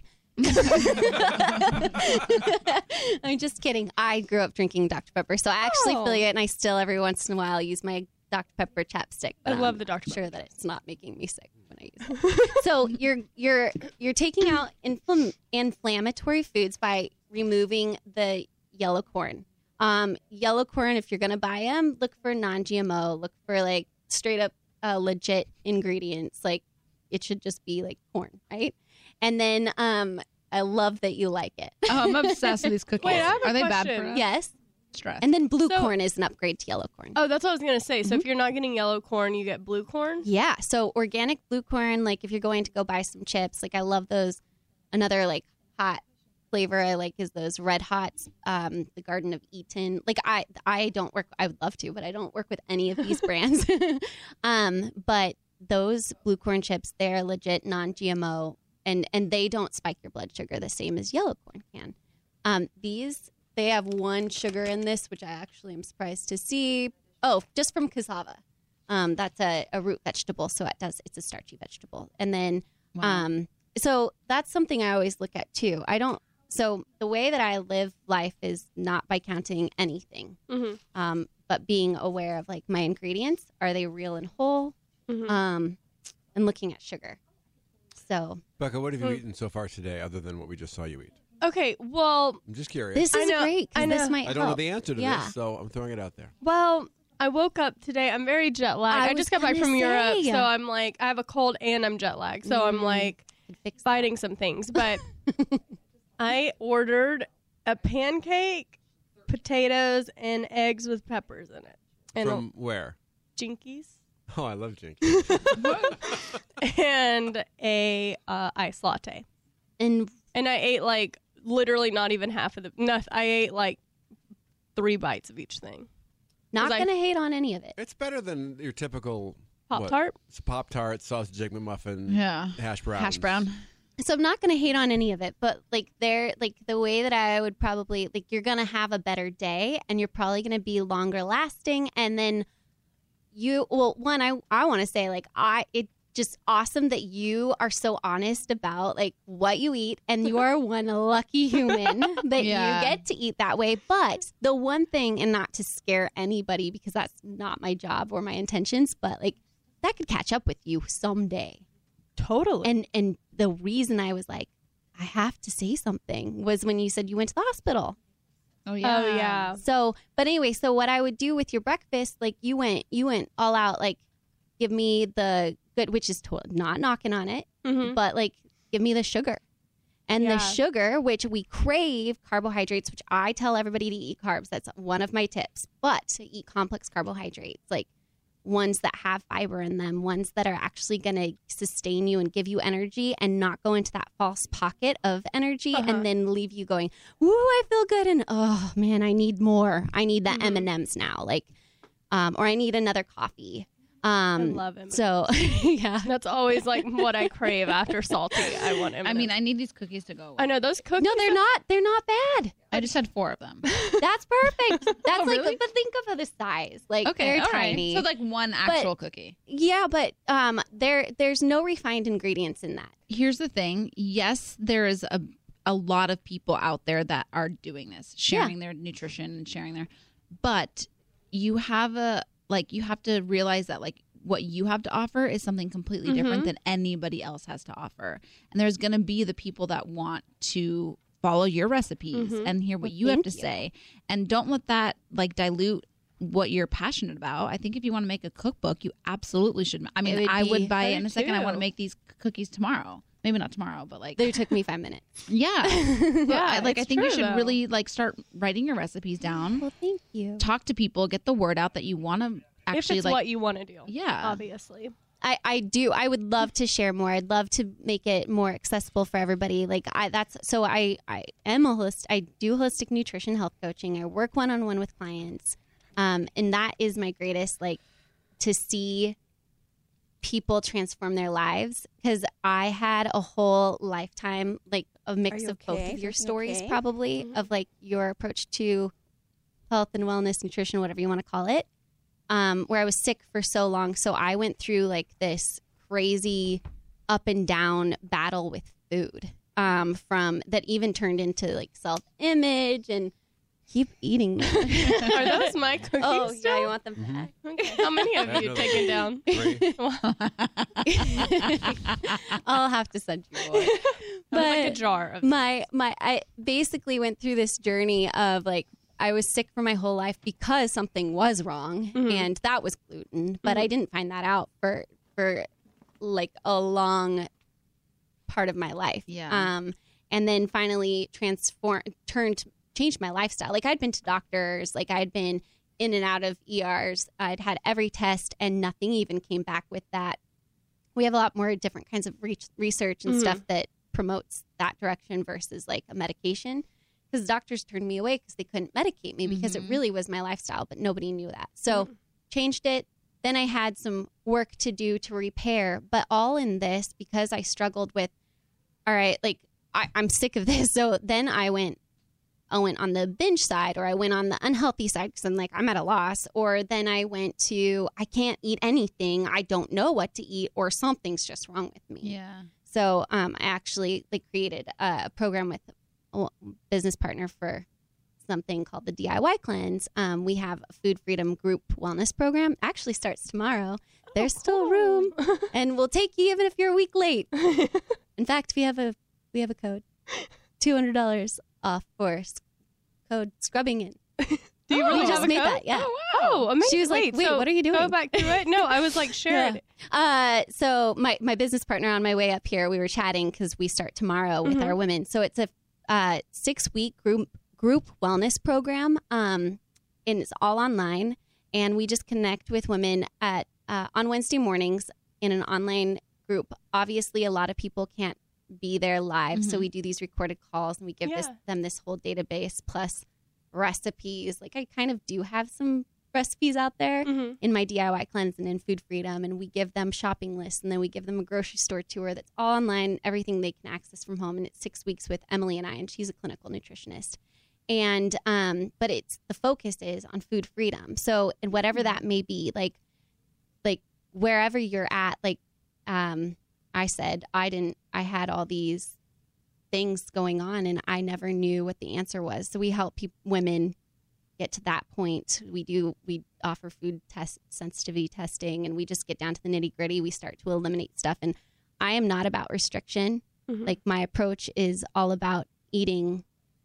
I'm just kidding. I grew up drinking Doctor Pepper, so I actually Oh. feel it, and I still every once in a while use my Doctor Pepper chapstick. I but love I'm the Doctor Sure that it's not making me sick when I use it. So you're you're you're taking out inflam- inflammatory foods by removing the yellow corn. Um, yellow corn, if you're gonna buy them, look for non-G M O. Look for like straight up uh, legit ingredients. Like it should just be like corn, right? And then um, I love that you like it. Oh, I'm obsessed with these cookies. Wait, I have a Are they bad question. for us? Yes. Stress. And then blue So- corn is an upgrade to yellow corn. oh, that's what I was gonna say. So Mm-hmm. if you're not getting yellow corn, you get blue corn. Yeah. So organic blue corn, like if you're going to go buy some chips, like I love those. Another like hot flavor I like is those Red Hots, um, the Garden of Eden. Like I, I don't work. I would love to, but I don't work with any of these brands. um, but those blue corn chips, they're legit non-G M O, and and they don't spike your blood sugar the same as yellow corn can. Um, these they have one sugar in this, which I actually am surprised to see. Oh, just from cassava. Um, that's a, a root vegetable, so it does. It's a starchy vegetable, and then Wow. um, so that's something I always look at too. I don't so the way that I live life is not by counting anything, Mm-hmm. um, but being aware of like my ingredients. Are they real and whole? Mm-hmm. Um, and looking at sugar. So Becca, what have you Mm. eaten so far today other than what we just saw you eat? Okay, well, I'm just curious. this I is know- great I because this know. might I don't know help. the answer to Yeah. this, so I'm throwing it out there. well, I woke up today. I'm very jet lagged. I I, was just got back gonna from Europe, say. so I'm like, I have a cold and I'm jet lagged. So I'm Mm. like Could fix that. fighting some things. But I ordered a pancake, potatoes, and eggs with peppers in it. And From where? Jinkies. Oh, I love Jinky. And a uh, ice latte. And And I ate like literally not even half of the. No, I ate like three bites of each thing. not 'Cause I- going to hate on any of it. It's better than your typical Pop Tart. It's Pop Tart, sausage egg McMuffin, Yeah. hash brown. Hash brown. So I'm not going to hate on any of it, but like there, like the way that I would probably like, you're going to have a better day, and you're probably going to be longer lasting. And then you, well, one, I I want to say like I it just awesome that you are so honest about like what you eat, and you are one lucky human that Yeah. you get to eat that way. But the one thing, and not to scare anybody because that's not my job or my intentions, but like that could catch up with you someday. Totally. And and the reason I was like, I have to say something was when you said you went to the hospital. Oh Oh yeah. So, but anyway, so what I would do with your breakfast, like you went, you went all out, like give me the good, which is to- not knocking on it, Mhm. but like give me the sugar. And Yeah. the sugar, which we crave carbohydrates, which I tell everybody to eat carbs. That's one of my tips. But to eat complex carbohydrates, like ones that have fiber in them, ones that are actually going to sustain you and give you energy and not go into that false pocket of energy Uh-huh. and then leave you going, woo, I feel good. And oh man, I need more. I need the Mhm. M and M's now. Like, um, or I need another coffee. Um, I love M and M's. So yeah. That's always like what I crave after salty. I want M and M's. I mean, I need these cookies to go away. I know those cookies. No, they're not. They're not bad. I just had four of them. That's perfect. That's Oh, like, really? but think of the size. Like Okay, they're all right. tiny. So like one actual cookie. yeah, but um, there there's no refined ingredients in that. Here's the thing. Yes, there is a a lot of people out there that are doing this, sharing their nutrition and sharing their, but you have a like you have to realize that like what you have to offer is something completely different than anybody else has to offer. And there's going to be the people that want to follow your recipes and hear what Well, you have thank to you. say, and don't let that like dilute what you're passionate about. I think if you want to make a cookbook, you absolutely should. I It mean, would I be- would buy I it do in a second. I want to too. make these c- cookies tomorrow. Maybe not tomorrow, but like They took me five minutes. yeah, But Yeah, I, like I it's think you true, should though. really like start writing your recipes down. Well, thank you. Talk to people, get the word out that you want to if actually it's like. what you want to do. Yeah. Obviously. I, I do. I would love to share more. I'd love to make it more accessible for everybody. Like I, that's so I, I am a holistic. I do holistic nutrition health coaching. I work one on one with clients, um, and that is my greatest like to see people transform their lives because I had a whole lifetime like a mix you of both okay? of your Is everything stories okay? probably Mhm. of like your approach to health and wellness, nutrition, whatever you want to call it. Um, where I was sick for so long. So I went through like this crazy up and down battle with food um, from that even turned into like self image and keep eating them. Are those my cookies? Oh, still? yeah, you want them back? Okay. How many have I you know taken that. down? Three. I'll have to send you more. But like a jar of. my my I basically went through this journey of like I was sick for my whole life because something was wrong Mhm. and that was gluten, but I Mhm. didn't find that out for for like a long part of my life. Yeah. Um and then finally transform turned changed my lifestyle. Like I'd been to doctors, like I'd been in and out of E Rs. I'd had every test and nothing even came back with that. We have a lot more different kinds of re- research and Mhm. stuff that promotes that direction versus like a medication. Because doctors turned me away because they couldn't medicate me because it Mhm. really was my lifestyle, but nobody knew that. So changed it. Then I had some work to do to repair, but all in this because I struggled with, all right, like I, I'm sick of this. So then I went, I went on the binge side, or I went on the unhealthy side because I'm like, I'm at a loss. Or then I went to, I can't eat anything. I don't know what to eat, or something's just wrong with me. Yeah. So um, I actually like created a program with a business partner for something called the D I Y Cleanse. Um, we have a Food Freedom Group Wellness Program. Actually starts tomorrow. There's oh, still cool. room, and we'll take you even if you're a week late. In fact, we have a we have a code, two hundred dollars off for s- code scrubbing in. Do you Oh, really we have just a made code? that, yeah. Oh, amazing. She was like, "Wait, so what are you Go doing?" back through it. No, I was like, share it. Uh, so my, my business partner on my way up here, we were chatting because we start tomorrow with Mhm. our women. So it's a uh, six week group group wellness program, um, and it's all online. And we just connect with women at uh, on Wednesday mornings in an online group. Obviously, a lot of people can't be there live, so Mhm. we do these recorded calls and we give this, Yeah. them this whole database plus recipes. Like I kind of do have some recipes out there Mm-hmm. in my D I Y Cleanse and in Food Freedom, and we give them shopping lists, and then we give them a grocery store tour that's all online, everything they can access from home. And it's six weeks with Emily and I, and she's a clinical nutritionist. And um, but it's the focus is on food freedom. So and whatever that may be, like like wherever you're at, like um, I said, I didn't. I had all these things going on, and I never knew what the answer was. So we help peop women get to that point. We do, we offer food test sensitivity testing, and we just get down to the nitty gritty. We start to eliminate stuff. And I am not about restriction. Mhm. Like my approach is all about eating,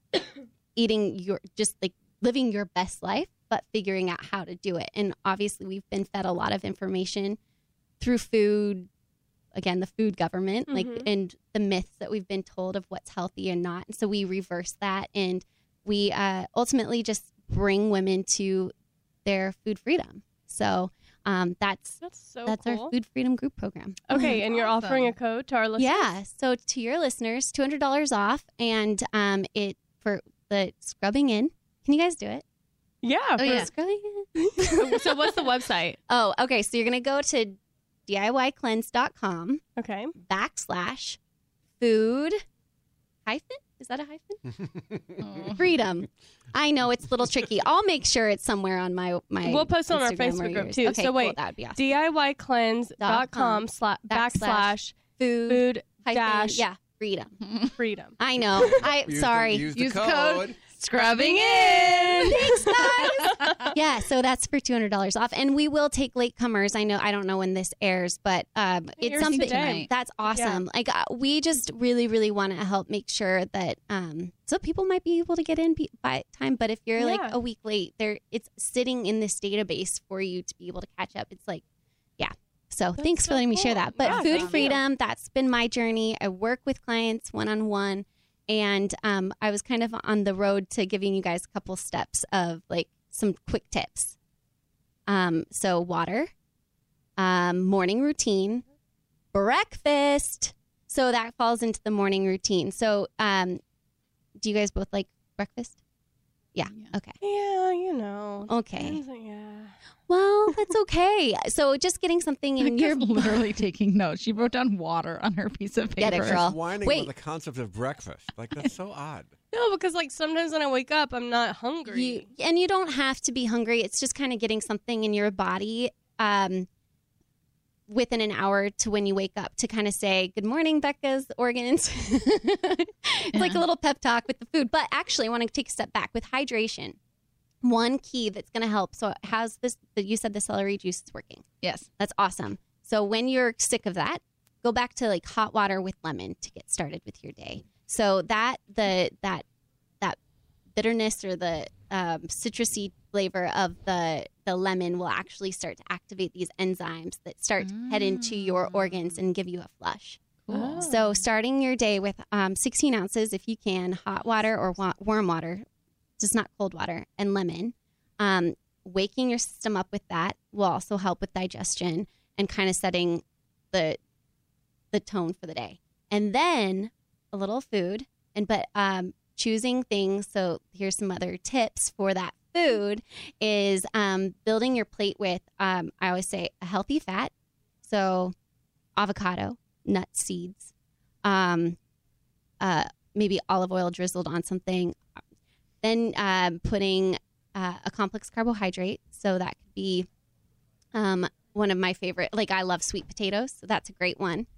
eating your, just like living your best life, but figuring out how to do it. And obviously we've been fed a lot of information through food, again, the food government, like, Mhm. and the myths that we've been told of what's healthy and not. And so we reverse that, and we uh, ultimately just bring women to their food freedom. So um, that's That's so that's cool. our Food Freedom Group program. Okay, and you're Awesome. offering a code to our listeners? Yeah. So to your listeners, two hundred dollars off, and um, it for the scrubbing in. Can you guys do it? Yeah. Oh, for- yeah. Scrubbing in. So what's the website? Oh, okay. So you're gonna go to D I Y cleanse dot com Okay. backslash food hyphen. Is that a hyphen? Oh. Freedom. I know it's a little tricky. I'll make sure it's somewhere on my my. We'll post it on our Instagram or Facebook group, yours. too. Okay, So cool. wait, that would be awesome. D I Y cleanse dot com sla- backslash backslash food, food hyphen, dash yeah, freedom. freedom. I know. I Use the- sorry. use the Use the code. code. Scrubbing in. Thanks, guys. Yeah, so that's for two hundred dollars off, and we will take latecomers. I know I don't know when this airs, but um, It it's airs something today. that's awesome. Like uh, we just really, really want to help make sure that um, so people might be able to get in be- by time. But if you're Yeah. like a week late, there it's sitting in this database for you to be able to catch up. It's like, yeah. So thanks so for letting me cool. share that. But Yeah, food thank you. freedom, that's been my journey. I work with clients one on one. And um, I was kind of on the road to giving you guys a couple steps of like some quick tips. Um, so water, um, morning routine, breakfast. So that falls into the morning routine. So um, do you guys both like breakfast? Yeah. Yeah. Okay. Yeah, you know. Okay. Depends, Yeah. Well, that's okay. So just getting something in your Becca's literally taking notes. She wrote down water on her piece of paper. Get it, She's girl. whining Wait. about the concept of breakfast. Like, that's so odd. No, because like sometimes when I wake up, I'm not hungry. You, and you don't have to be hungry. It's just kind of getting something in your body um, within an hour to when you wake up to kind of say, good morning, Becca's organs. It's like a little pep talk with the food. But actually, I want to take a step back with hydration. One key that's going to help. So how's this? You said the celery juice is working. Yes. That's awesome. So when you're sick of that, go back to like hot water with lemon to get started with your day. So that the that that bitterness or the um, citrusy flavor of the the lemon will actually start to activate these enzymes that start to head into your organs and give you a flush. Cool. So starting your day with um, sixteen ounces, if you can, hot water or wa- warm water, just not cold water, and lemon. Um, waking your system up with that will also help with digestion and kind of setting the the tone for the day. And then a little food, and but um, choosing things. So here's some other tips for that food is um, building your plate with, um, I always say, a healthy fat. So avocado, nuts, seeds, um, uh, maybe olive oil drizzled on something. Then um, putting uh, a complex carbohydrate. So that could be um, one of my favorite. Like I love sweet potatoes, so that's a great one.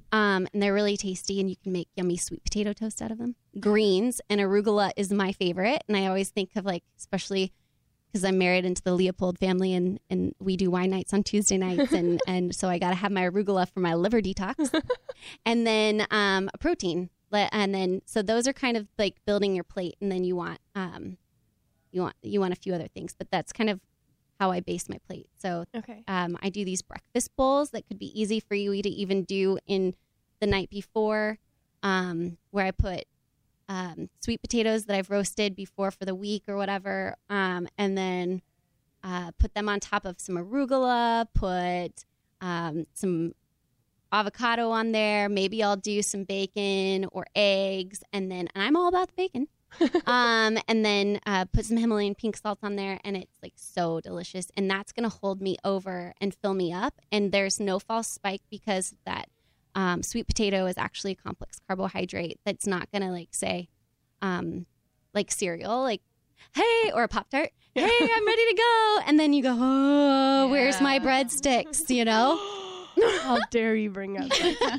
Um, and they're really tasty, and you can make yummy sweet potato toast out of them. Greens and arugula is my favorite, and I always think of like, especially because I'm married into the Leopold family, and, and we do wine nights on Tuesday nights, and, and so I got to have my arugula for my liver detox, and then um, a protein, and then so those are kind of like building your plate, and then you want um, you want you want a few other things, but that's kind of how I base my plate. So Okay. um, I do these breakfast bowls that could be easy for you to even do in the night before, um, where I put um, sweet potatoes that I've roasted before for the week or whatever, um, and then uh, put them on top of some arugula, put um, some avocado on there. Maybe I'll do some bacon or eggs, and then and I'm all about the bacon. um, and then uh, put some Himalayan pink salt on there, and it's like so delicious. And that's gonna hold me over and fill me up. And there's no false spike because that um, sweet potato is actually a complex carbohydrate that's not gonna like say, um, like cereal, like hey, or a Pop-Tart, hey, I'm ready to go, and then you go, oh, Yeah. where's my breadsticks? You know. How dare you bring up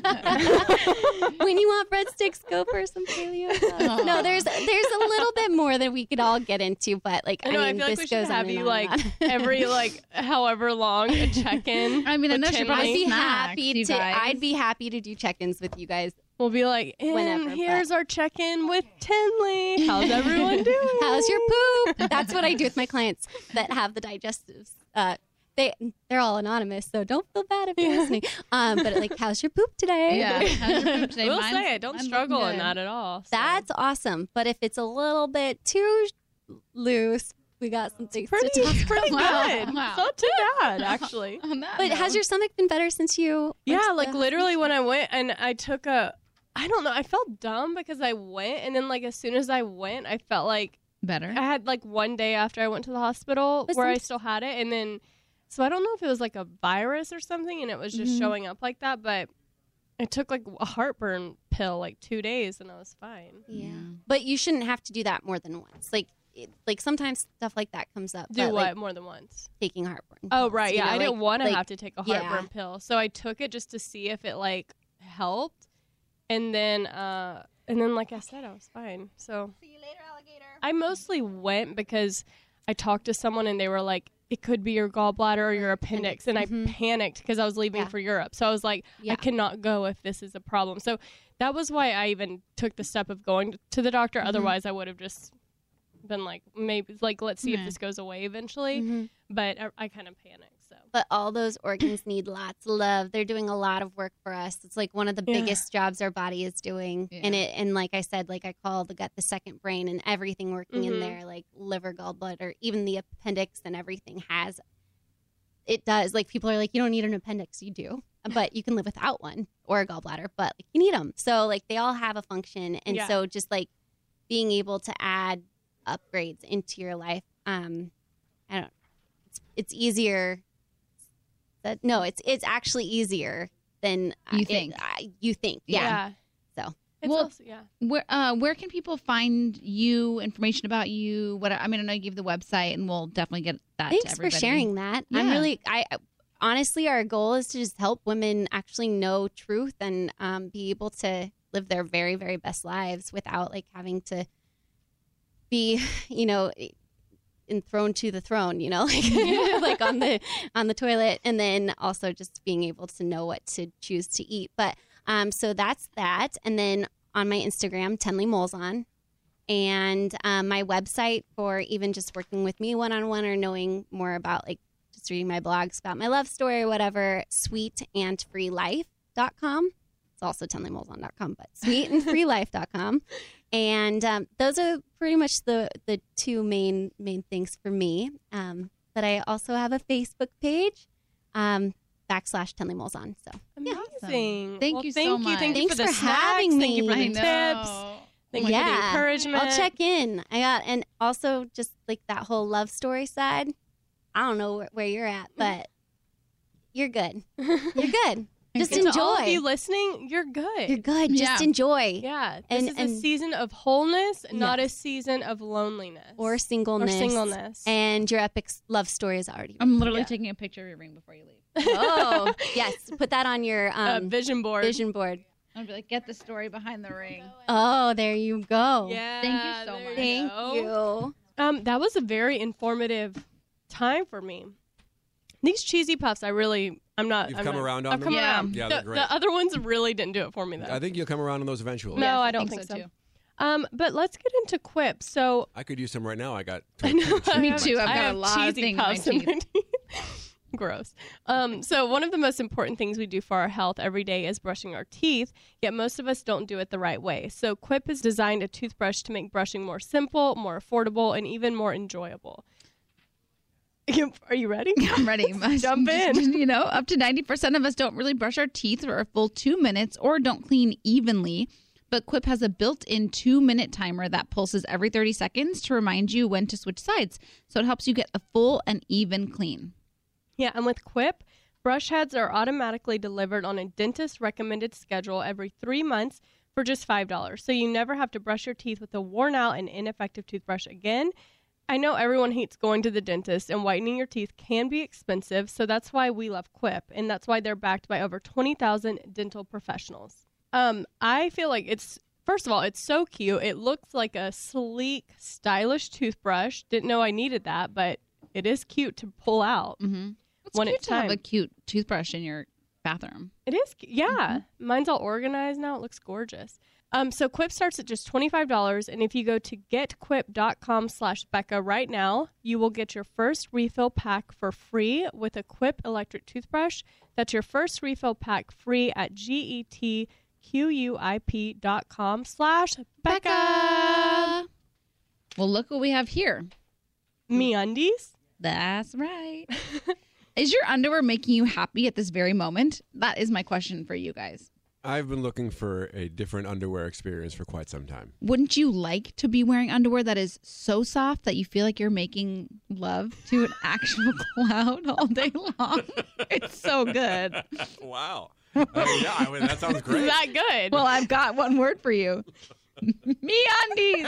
that? When you want breadsticks, go for some paleo sauce. Oh. No, there's there's a little bit more that we could all get into, but like I I, know. mean, I feel like this we should goes on have and you on like and on. every like however long a check-in. I mean, I with know she Tinley. probably I'd be snacks, happy you to. guys. I'd be happy to do check-ins with you guys. We'll be like, and Whenever, here's but- our check-in with Tinley. How's everyone doing? How's your poop? That's what I do with my clients that have the digestives. Uh, they they're all anonymous, so don't feel bad if you're Yeah. listening. Um, but like, how's your poop today? Yeah. How's your poop today? We'll Mine's- say I don't mine's struggle looking in good. that at all. so. That's awesome. But if it's a little bit too loose, we got some things pretty, to talk pretty Wow. good. Wow. It's not too bad, actually. On that But has note. your stomach been better since you? Yeah, went to like the literally when I went and I took a, I don't know, I felt dumb because I went and then like as soon as I went, I felt like better? I had like one day after I went to the hospital But where I some- still had it, and then so I don't know if it was like a virus or something, and it was just Mhm. showing up like that. But I took like a heartburn pill like two days, and I was fine. Yeah. But you shouldn't have to do that more than once. Like, it, like sometimes stuff like that comes up. Do but, what like, more than once? taking heartburn. Oh pills, right, you yeah. know, I didn't like- want to like- have to take a yeah. heartburn pill, so I took it just to see if it like helped, and then uh, and then like I said, I was fine. So See you later, alligator. I mostly went because I talked to someone and they were like, it could be your gallbladder or your appendix. And I Mhm. panicked because I was leaving Yeah. for Europe. So I was like, Yeah. I cannot go if this is a problem. So that was why I even took the step of going to the doctor. Mhm. Otherwise, I would have just been like, maybe, like, let's see Yeah. if this goes away eventually. Mhm. But I, I kind of panicked. So But all those organs need lots of love. They're doing a lot of work for us. It's like one of the Yeah. biggest jobs our body is doing. Yeah. And it and like I said, like I call the gut the second brain, and everything working in Mhm. there, like liver, gallbladder, even the appendix and everything has it does. Like people are like, you don't need an appendix. You do. But you can live without one or a gallbladder, but like, you need them. So like they all have a function. And Yeah. so just like being able to add upgrades into your life, um, I don't it's it's easier that no, it's it's actually easier than You uh, it- think. uh, you think. Yeah. So It's Well, also, yeah. Where uh, where can people find you, information about you? What I mean, I know you give the website, and we'll definitely get that to thanks for everybody. sharing that. I'm Yeah. really I honestly our goal is to just help women actually know truth and um, be able to live their very very best lives without like having to be, you know, enthroned to the throne, you know, like like on the on the toilet, and then also just being able to know what to choose to eat. But um, so that's that, and then on my Instagram, Tenley Molzon, and um, my website for even just working with me one on one or knowing more about like just reading my blogs about my love story or whatever, sweet and free life dot com. It's also tenley molzon dot com, but sweet and free life dot com. And um, those are pretty much the, the two main main things for me. Um, but I also have a Facebook page, um, backslash Tenley Molzon. So Amazing. Thank Well, you thank so you. much. Thank Thanks you for the for snacks. having Thank you for me. the I tips. know. Thank you for the Yeah. encouragement. I'll check in. I got, and also just like that whole love story side. I don't know where, where you're at, but you're good. You're good. Just And to all of enjoy. you listening, you're good. You're good. Just Yeah. enjoy. Yeah, this And- is and- a season of wholeness, not a Yes. season of loneliness Or singleness. Or singleness. And your epic s- love story is already. I'm literally Yeah. taking a picture of your ring before you leave. Oh, yes. Put that on your uh, um, vision board. vision board. I'll be like, get the story behind the ring. Oh, there you go. Yeah, Thank you so there much. Thank go. you. Um, that was a very informative time for me. These cheesy puffs, I really, I'm not. You've I'm come not- around on I've them? come Yeah. around. Yeah, the, they're great. the other ones really didn't do it for me though. I think you'll come around on those eventually. no, Yes, I I don't think think, so, so. too. Um, but let's get into Quip. So I could use some right now. I got. I know. Me I have- too. I've I got a have lot of cheesy things in my puffs in my teeth. Gross. Um, so one of the most important things we do for our health every day is brushing our teeth, yet most of us don't do it the right way. So Quip has designed a toothbrush to make brushing more simple, more affordable, and even more enjoyable. Are you ready? I'm ready. Jump in. You know, up to ninety percent of us don't really brush our teeth for a full two minutes or don't clean evenly. But Quip has a built-in two-minute timer that pulses every thirty seconds to remind you when to switch sides. So it helps you get a full and even clean. Yeah, and with Quip, brush heads are automatically delivered on a dentist-recommended schedule every three months for just five dollars. So you never have to brush your teeth with a worn-out and ineffective toothbrush again. I know everyone hates going to the dentist, and whitening your teeth can be expensive, so that's why we love Quip, and that's why they're backed by over twenty thousand dental professionals. Um, I feel like it's, first of all, it's so cute. It looks like a sleek, stylish toothbrush. Didn't know I needed that, but it is cute to pull out. Mm-hmm. It's When cute it's to have time. a cute toothbrush in your bathroom. It is, cu- yeah. Mm-hmm. Mine's all organized now. It looks gorgeous. Um, so Quip starts at just twenty-five dollars, and if you go to getquip.com slash Becca right now, you will get your first refill pack for free with a Quip electric toothbrush. That's your first refill pack free at getquip.com slash Becca. Well, look what we have here. MeUndies. That's right. Is your underwear making you happy at this very moment? That is my question for you guys. I've been looking for a different underwear experience for quite some time. Wouldn't you like to be wearing underwear that is so soft that you feel like you're making love to an actual cloud all day long? It's so good. Wow. Uh, yeah, I mean, that sounds Is great. that good? Well, I've got one word for you. MeUndies.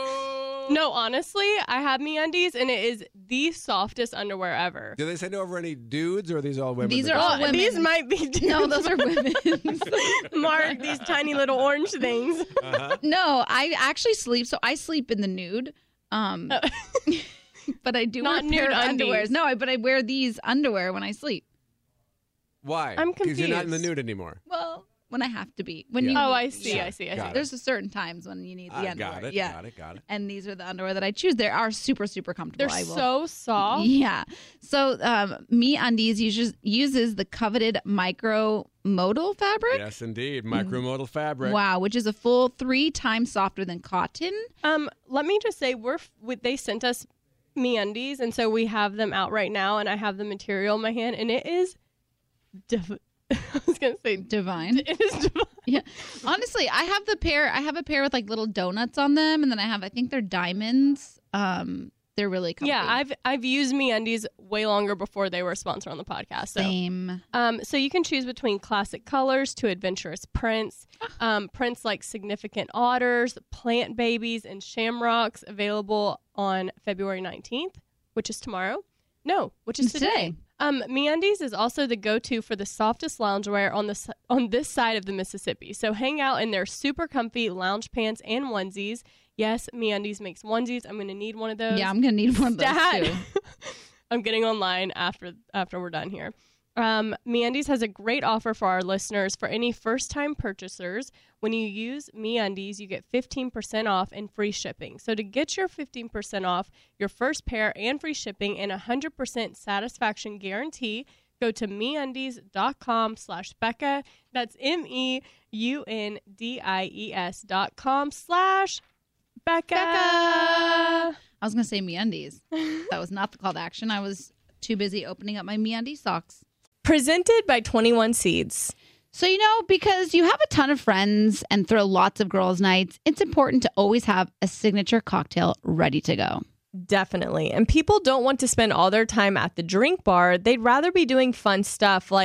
no, honestly, I have MeUndies, and it is the softest underwear ever. Do they send over any dudes, or are these all women? These that are go all send? women. These might be dudes. No, those are women. Mark, these tiny little orange things. Uh-huh. No, I actually sleep. So I sleep in the nude. Um, but I do Not wear a pair nude of undies. underwears. No, I- but I wear these underwear when I sleep. I'm Why? Because you're not in the confused. nude anymore. Well, when I have to be. When Yeah. you Oh, need- I see, yeah. I see, I Got see. it. There's a certain times when you need the I underwear. got it. Yeah. Got it. Got it. And these are the underwear that I choose. They are super, super comfortable. They're I will. so soft. Yeah. So um, MeUndies uses uses the coveted micro modal fabric. Yes, indeed. Micromodal fabric. Wow, which is a full three times softer than cotton. Um, let me just say, we're f- we, they sent us MeUndies, and so we have them out right now, and I have the material in my hand, and it is. Div- I was gonna say Divine. it is divine. Yeah. Honestly, I have the pair. I have a pair with like little donuts on them, and then I have. I think they're diamonds. Um, they're really comfy. Yeah, I've I've used MeUndies way longer before they were a sponsor on the podcast. So. Same. Um, so you can choose between classic colors to adventurous prints. Um, prints like significant otters, plant babies, and shamrocks available on February nineteenth, which is tomorrow. No, which is It's today. today. Um, MeUndies is also the go-to for the softest loungewear on the on this side of the Mississippi. So hang out in their super comfy lounge pants and onesies. Yes, MeUndies makes onesies. I'm going to need one of those. Yeah, I'm gonna need one of those Stat. too. I'm getting online after after we're done here. Um, MeUndies has a great offer for our listeners. For any first-time purchasers, when you use MeUndies, you get fifteen percent off and free shipping. So to get your fifteen percent off your first pair and free shipping and a one hundred percent satisfaction guarantee, go to MeUndies.com slash Becca. That's M-E-U-N-D-I-E-S dot com slash Becca. I was gonna say MeUndies. That was not the call to action. I was too busy opening up my MeUndies socks. Presented by twenty-one Seeds. So, you know, because you have a ton of friends and throw lots of girls' nights, it's important to always have a signature cocktail ready to go. Definitely. And people don't want to spend all their time at the drink bar. They'd rather be doing fun stuff like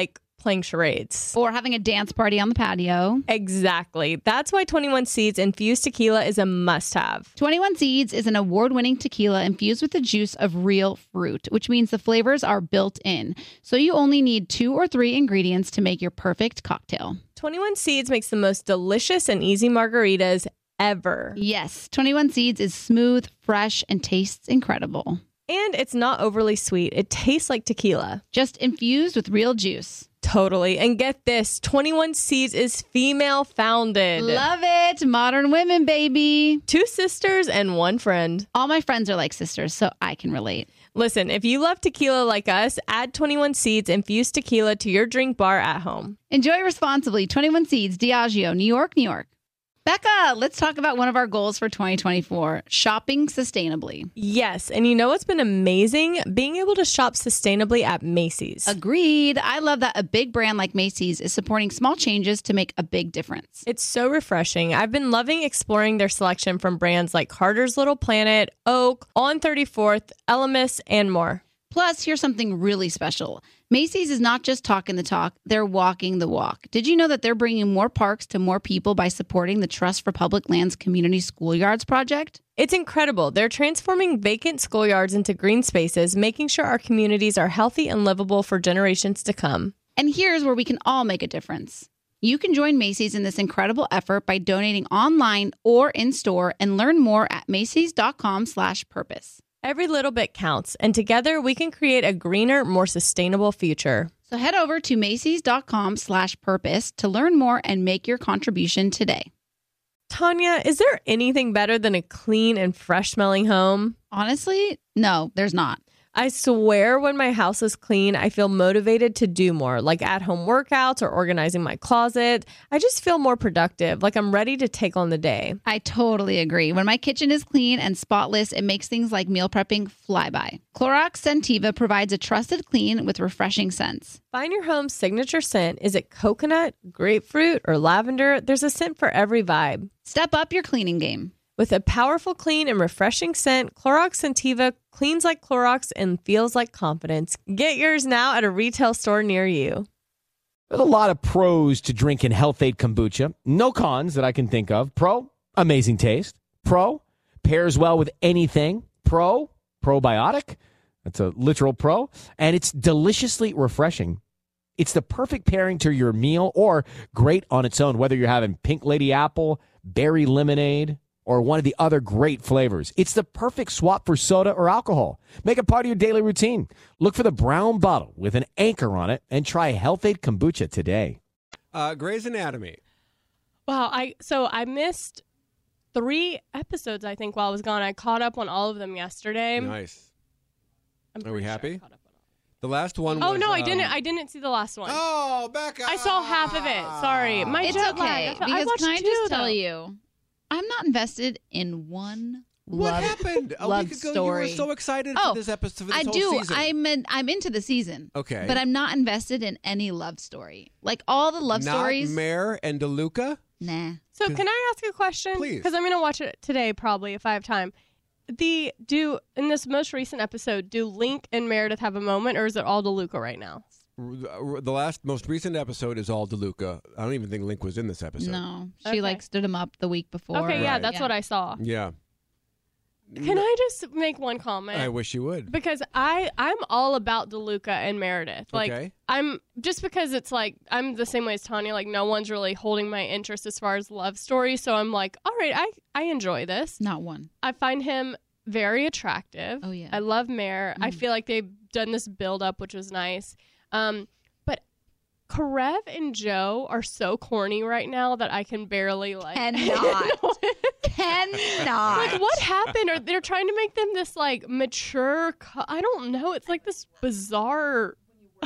playing charades. Or having a dance party on the patio. Exactly. That's why twenty-one Seeds Infused Tequila is a must-have. twenty-one Seeds is an award-winning tequila infused with the juice of real fruit, which means the flavors are built in. So you only need two or three ingredients to make your perfect cocktail. twenty-one Seeds makes the most delicious and easy margaritas ever. Yes, twenty-one Seeds is smooth, fresh, and tastes incredible. And it's not overly sweet. It tastes like tequila. Just infused with real juice. Totally. And get this, twenty-one Seeds is female founded. Love it. Modern women, baby. Two sisters and one friend. All my friends are like sisters, so I can relate. Listen, if you love tequila like us, add twenty-one Seeds Infused Tequila to your drink bar at home. Enjoy responsibly. twenty-one Seeds, Diageo, New York, New York. Becca, let's talk about one of our goals for twenty twenty-four, shopping sustainably. Yes, and you know what's been amazing? Being able to shop sustainably at Macy's. Agreed. I love that a big brand like Macy's is supporting small changes to make a big difference. It's so refreshing. I've been loving exploring their selection from brands like Carter's Little Planet, Oak, On thirty-fourth, Elemis, and more. Plus, here's something really special. Macy's is not just talking the talk, they're walking the walk. Did you know that they're bringing more parks to more people by supporting the Trust for Public Lands Community Schoolyards project? It's incredible. They're transforming vacant schoolyards into green spaces, making sure our communities are healthy and livable for generations to come. And here's where we can all make a difference. You can join Macy's in this incredible effort by donating online or in-store and learn more at macys.com slash purpose. Every little bit counts, and together we can create a greener, more sustainable future. So head over to macys.com slash purpose to learn more and make your contribution today. Tanya, is there anything better than a clean and fresh smelling home? Honestly, no, there's not. I swear when my house is clean, I feel motivated to do more, like at-home workouts or organizing my closet. I just feel more productive, like I'm ready to take on the day. I totally agree. When my kitchen is clean and spotless, it makes things like meal prepping fly by. Clorox Scentiva provides a trusted clean with refreshing scents. Find your home's signature scent. Is it coconut, grapefruit, or lavender? There's a scent for every vibe. Step up your cleaning game. With a powerful, clean, and refreshing scent, Clorox Scentiva cleans like Clorox and feels like confidence. Get yours now at a retail store near you. There's a lot of pros to drinking Health-Ade kombucha. No cons that I can think of. Pro, amazing taste. Pro, pairs well with anything. Pro, probiotic. That's a literal pro. And it's deliciously refreshing. It's the perfect pairing to your meal or great on its own, whether you're having pink lady apple, berry lemonade, or one of the other great flavors. It's the perfect swap for soda or alcohol. Make it part of your daily routine. Look for the brown bottle with an anchor on it and try Health-Ade kombucha today. Uh, Grey's Anatomy. Wow, I so I missed three episodes, I think, while I was gone. I caught up on all of them yesterday. Nice. I'm Are we pretty sure I happy? caught up on all. The last one Oh was, no, I um, didn't. I didn't see the last one. Oh, Becca. I saw half of it. Sorry, my It's jet okay, lag. I, I because watched can I two, just tell though. you, I'm not invested in one What love, happened? A love week ago, story. you were so excited Oh, for this episode. For this I whole do. Season. I'm in, I'm into the season. Okay. But I'm not invested in any love story. Like all the love Not stories. Mare and DeLuca. Nah. So can I ask a question? Please. Because I'm going to watch it today probably if I have time. The do in this most recent episode, do Link and Meredith have a moment, or is it all DeLuca right now? R- The last, most recent episode is all DeLuca. I don't even think Link was in this episode. No. She Okay. like stood him up the week before. Okay, yeah, Right. that's what I saw. Yeah. Can I just make one comment? I wish you would. Because I I'm all about DeLuca and Meredith. Like Okay. I'm just because it's like I'm the same way as Tanya. Like no one's really holding my interest as far as love stories. So I'm like, all right, I I enjoy this. Not one. I find him very attractive. Oh, yeah. I love Mare. I Mm. feel like they've done this build up, which was nice. Um, but Karev and Joe are so corny right now that I can barely like Cannot. Cannot. Like what happened? Or they're trying to make them this like mature. Co- I don't know. It's like this bizarre.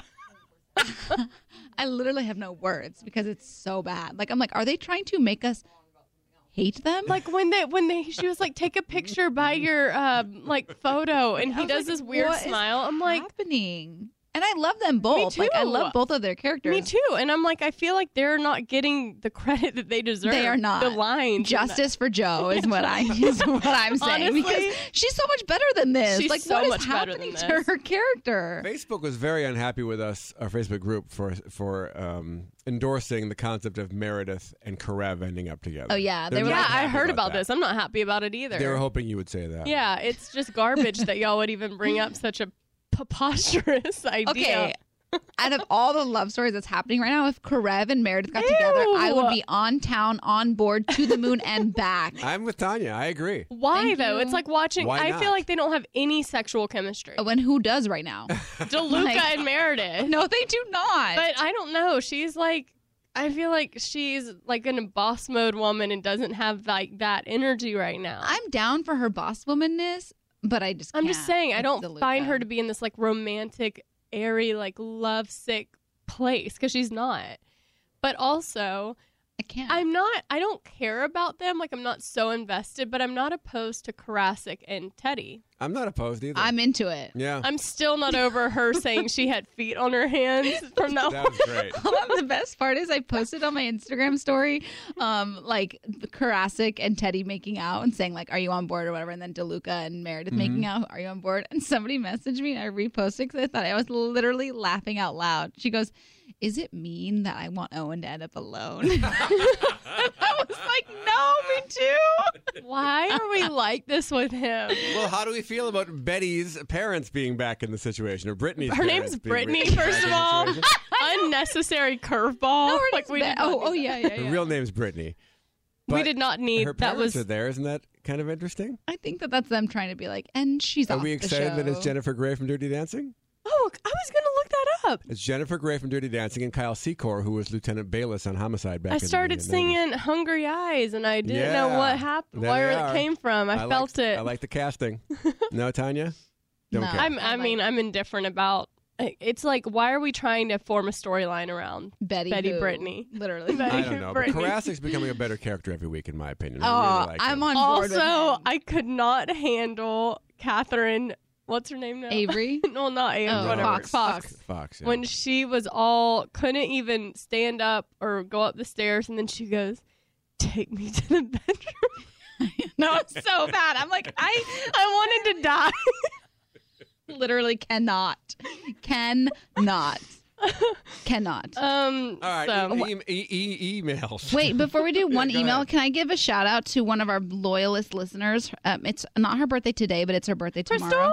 I literally have no words because it's so bad. Like I'm like, are they trying to make us hate them? Like when they when they she was like, take a picture by your um, like photo, and he I was does like, this weird what is smile. I'm like, happening. And I love them both. Me Like I too. love both of their characters. Me too. And I'm like, I feel like they're not getting the credit that they deserve. They are not. The lines. Justice for Joe is what I is what I'm saying Honestly, because she's so much better than this. she's Like so what is much better happening than to this. her character? Facebook was very unhappy with us, our Facebook group, for for um, endorsing the concept of Meredith and Karev ending up together. Oh, yeah, they They're were not Yeah, I happy heard about that. this. I'm not happy about it either. They were hoping you would say that. Yeah, it's just garbage that y'all would even bring up such a preposterous idea. Okay. Out of all the love stories that's happening right now, if Karev and Meredith got together, I would be on town, on board, to the moon and back. I'm with Tanya. I agree. Why Thank though? you. It's like watching. Why I not? feel like they don't have any sexual chemistry. When who does right now? DeLuca like- and Meredith. No, they do not. But I don't know. She's like, I feel like she's like in a boss mode woman and doesn't have like that energy right now. I'm down for her boss womanness, but I just I'm can't just saying, I with don't DeLuca. find her to be in this like romantic, airy, like love sick place because she's not. But also, I can't. I'm not, I don't care about them. Like, I'm not so invested, but I'm not opposed to Karasik and Teddy. I'm not opposed either. I'm into it. yeah. I'm still not over her saying she had feet on her hands from now That on. was great. The best part is I posted on my Instagram story, um, like Karasik and Teddy making out and saying like, "Are you on board?" or whatever, and then DeLuca and Meredith Mm-hmm. making out. "Are you on board?" And somebody messaged me and I reposted because I thought I was literally laughing out loud. She goes, "Is it mean that I want Owen to end up alone?" And I was like, "No, me too." Why are we like this with him? Well, how do we feel about Betty's parents being back in the situation, or Brittany's? Her parents name's being Brittany, back first in of the all. situation? Unnecessary curveball. No, her like name's we Be- did not oh, oh need yeah, that. yeah, yeah. Her real name's Brittany. We But did not need her that. parents Was are there. Isn't that kind of interesting? I think that that's them trying to be like, and she's Are off we the excited that it's show. Jennifer Grey from Dirty Dancing? oh, I was gonna look that up. It's Jennifer Grey from Dirty Dancing and Kyle Secor, who was Lieutenant Bayless on Homicide back I in the started nineties. singing "Hungry Eyes" and I didn't know Yeah. what happened, There where they it are. came from. I, I felt like, it. I like the casting. No, Tanya? Don't No. care. I'm. I I mean, like- I'm indifferent about. It's like, why are we trying to form a storyline around Betty, Betty who? Brittany? Literally. I don't know. But Brittany. Karasik's becoming a better character every week, in my opinion. Oh, I really like I'm him. on board with Also, him. I could not handle Catherine. What's her name now? Avery. no, not Avery. Oh, whatever. Fox. Fox. Fox. Yeah. When she was all couldn't even stand up or go up the stairs, and then she goes, "Take me to the bedroom." No, it's so bad. I'm like, I I wanted to die. literally cannot, cannot, cannot. Um. All right. So, e- e- e- emails. Wait, before we do one Go email, ahead. can I give a shout out to one of our loyalist listeners? Um, it's not her birthday today, but it's her birthday tomorrow. Crystal.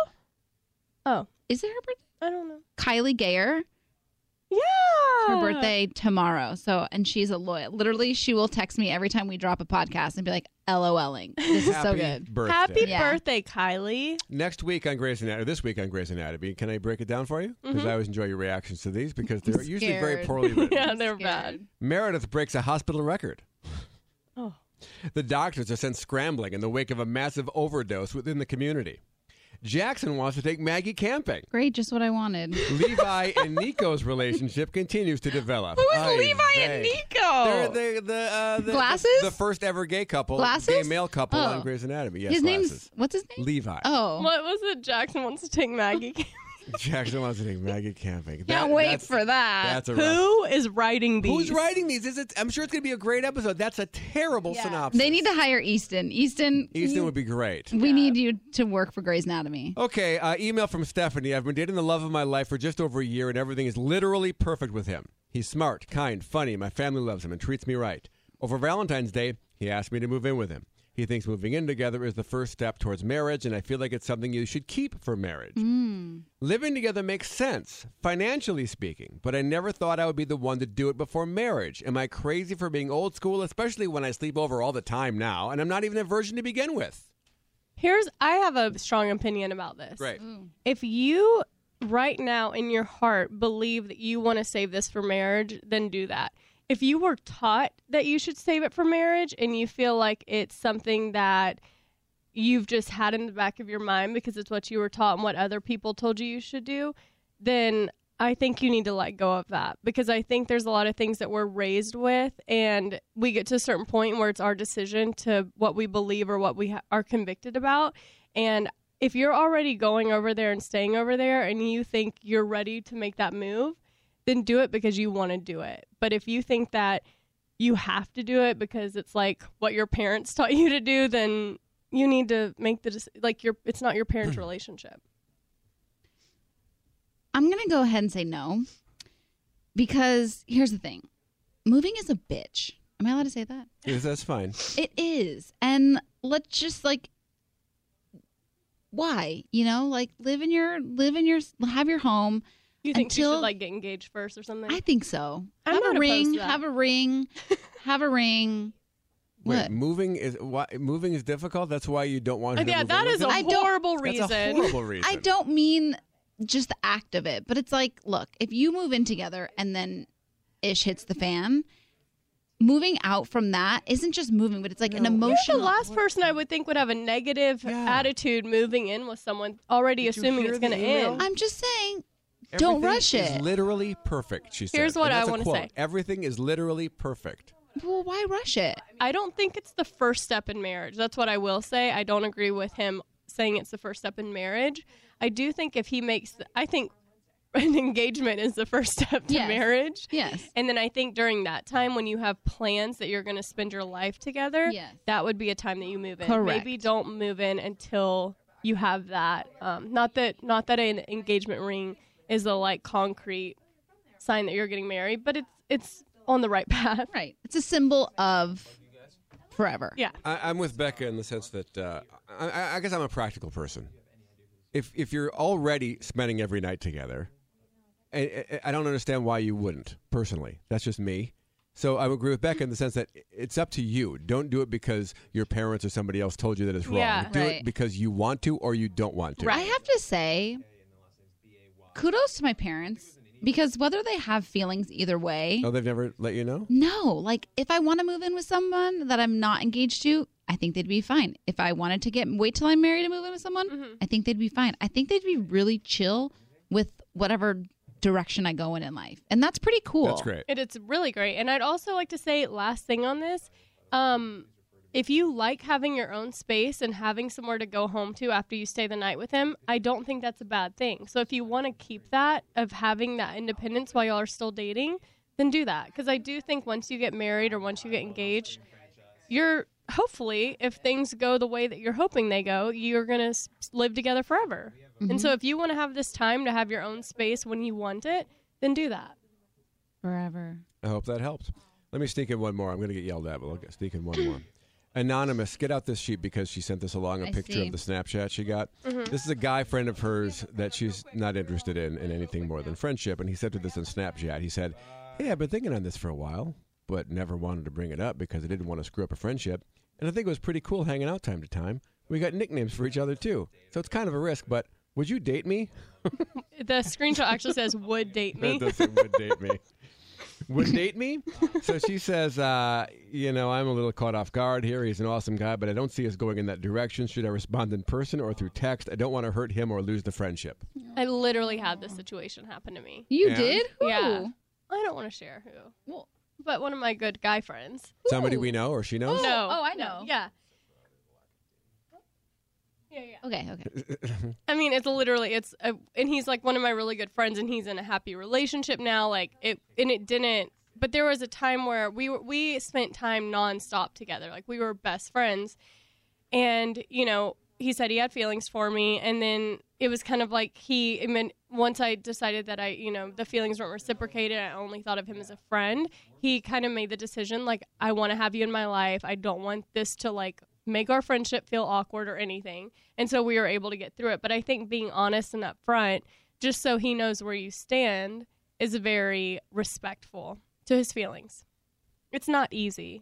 Oh, Is it her birthday? I don't know. Kylie Gayer. Yeah. Her birthday tomorrow. So, and she's a loyal. Literally, she will text me every time we drop a podcast and be like, LOLing. This is Happy so good. birthday. Happy Yeah. birthday, Kylie. Next week on Grey's Anatomy, this week on Grey's Anatomy, can I break it down for you? Because I always enjoy your reactions to these because they're I'm usually very scared. poorly written. Yeah, they're Scared. bad. Meredith breaks a hospital record. Oh. The doctors are sent scrambling in the wake of a massive overdose within the community. Jackson wants to take Maggie camping. Great, just what I wanted. Levi and Nico's relationship continues to develop. Who is Ay, Levi and vey. Nico? They're, they're the, uh, the, Glasses? The, the first ever gay couple, Glasses? gay male couple Oh. on Grey's Anatomy. Yes, his glasses. name's, what's his name? Levi. Oh. What was it? Jackson wants to take Maggie. Jackson wants to take Maggie camping. Can't That- wait that's- for that. That's a rough. Who is writing these? Who's writing these? Is it? I'm sure it's going to be a great episode. That's a terrible synopsis. They need to hire Easton. Easton, Easton would be great. we need you to work for Grey's Anatomy. Okay, uh, email from Stephanie. I've been dating the love of my life for just over a year, and everything is literally perfect with him. He's smart, kind, funny. My family loves him and treats me right. Over Valentine's Day, he asked me to move in with him. He thinks moving in together is the first step towards marriage, and I feel like it's something you should keep for marriage. Living together makes sense, financially speaking, but I never thought I would be the one to do it before marriage. Am I crazy for being old school, especially when I sleep over all the time now, and I'm not even a virgin to begin with? Here's. I have a strong opinion about this. Great. If you right now in your heart believe that you want to save this for marriage, then do that. If you were taught that you should save it for marriage and you feel like it's something that you've just had in the back of your mind because it's what you were taught and what other people told you you should do, then I think you need to let go of that, because I think there's a lot of things that we're raised with, and we get to a certain point where it's our decision to what we believe or what we ha- are convicted about. And if you're already going over there and staying over there and you think you're ready to make that move, then do it because you want to do it. But if you think that you have to do it because it's like what your parents taught you to do, then you need to make the dec- like your it's not your parents' relationship. I'm going to go ahead and say no, because here's the thing. Moving is a bitch. Am I allowed to say that? Yes, that's fine. It is. And let's just like, why? You know, like live in your, live in your, have your home. You think until, she should like get engaged first or something? I think so. I'm have not a ring, opposed to that. have a ring, have a ring. Wait, What? moving is why moving is difficult. That's why you don't want her to yeah, move that in is with a him? I don't- horrible reason. That's a horrible reason. I don't mean just the act of it, but it's like, look, if you move in together and then ish hits the fan, moving out from that isn't just moving, but it's like an You're emotional. the last person I would think would have a negative Yeah. attitude moving in with someone already Did you assuming hear it's going to the email? end. I'm just saying, don't Everything rush is it. literally perfect, she said. Here's what And I that's a wanna quote. say. Everything is literally perfect. Well, why rush it? I don't think it's the first step in marriage. That's what I will say. I don't agree with him saying it's the first step in marriage. I do think if he makes, I think an engagement is the first step to Yes. marriage. Yes. And then I think during that time when you have plans that you're going to spend your life together, Yes. that would be a time that you move in. Correct. Maybe don't move in until you have that. Um, not that not that an engagement ring is a like concrete sign that you're getting married, but it's it's on the right path. Right. It's a symbol of forever. Yeah. I, I'm with Becca in the sense that uh, I, I guess I'm a practical person. If if you're already spending every night together, I, I, I don't understand why you wouldn't. Personally, that's just me. So I would agree with Becca in the sense that it's up to you. Don't do it because your parents or somebody else told you that it's wrong. Yeah. do Right. it because you want to or you don't want to. I have to say, kudos to my parents, because whether they have feelings either way, Oh, they've never let you know? no. Like, if I want to move in with someone that I'm not engaged to, I think they'd be fine. If I wanted to get wait till I'm married to move in with someone, Mm-hmm. I think they'd be fine. I think they'd be really chill with whatever direction I go in in life, and that's pretty cool. That's great. It, it's really great. And I'd also like to say, last thing on this, um, if you like having your own space and having somewhere to go home to after you stay the night with him, I don't think that's a bad thing. So if you want to keep that, of having that independence while y'all are still dating, then do that. Because I do think once you get married or once you get engaged, you're hopefully, if things go the way that you're hoping they go, you're going to live together forever. And so if you want to have this time to have your own space when you want it, then do that. Forever. I hope that helps. Let me sneak in one more. I'm going to get yelled at, but I'll get, sneak in one more. Anonymous, get out this sheet because she sent this along, a I picture see. of the Snapchat she got. This is a guy friend of hers that she's not interested in, in anything more than friendship. And he said to this on Snapchat, he said, hey, I've been thinking on this for a while, but never wanted to bring it up because I didn't want to screw up a friendship. And I think it was pretty cool hanging out time to time. We got nicknames for each other, too. So it's kind of a risk, but would you date me? The screenshot actually says, would date me. That doesn't would date me. Would date me? So she says, uh, you know, I'm a little caught off guard here. He's an awesome guy, but I don't see us going in that direction. Should I respond in person or through text? I don't want to hurt him or lose the friendship. I literally had this situation happen to me. You And? did? Who? Yeah. I don't want to share who. Well, But one of my good guy friends. Somebody we know or she knows? No. oh, I no, know. Yeah. Yeah, yeah. okay, okay. I mean, it's literally it's a, and he's like one of my really good friends, and he's in a happy relationship now. Like it, and it didn't. But there was a time where we were we spent time nonstop together. Like we were best friends, and you know, he said he had feelings for me, and then it was kind of like he. I mean, once I decided that I, you know, the feelings weren't reciprocated, I only thought of him as a friend. He kind of made the decision like, I want to have you in my life. I don't want this to like make our friendship feel awkward or anything. And so we were able to get through it. But I think being honest and upfront, just so he knows where you stand, is very respectful to his feelings. It's not easy.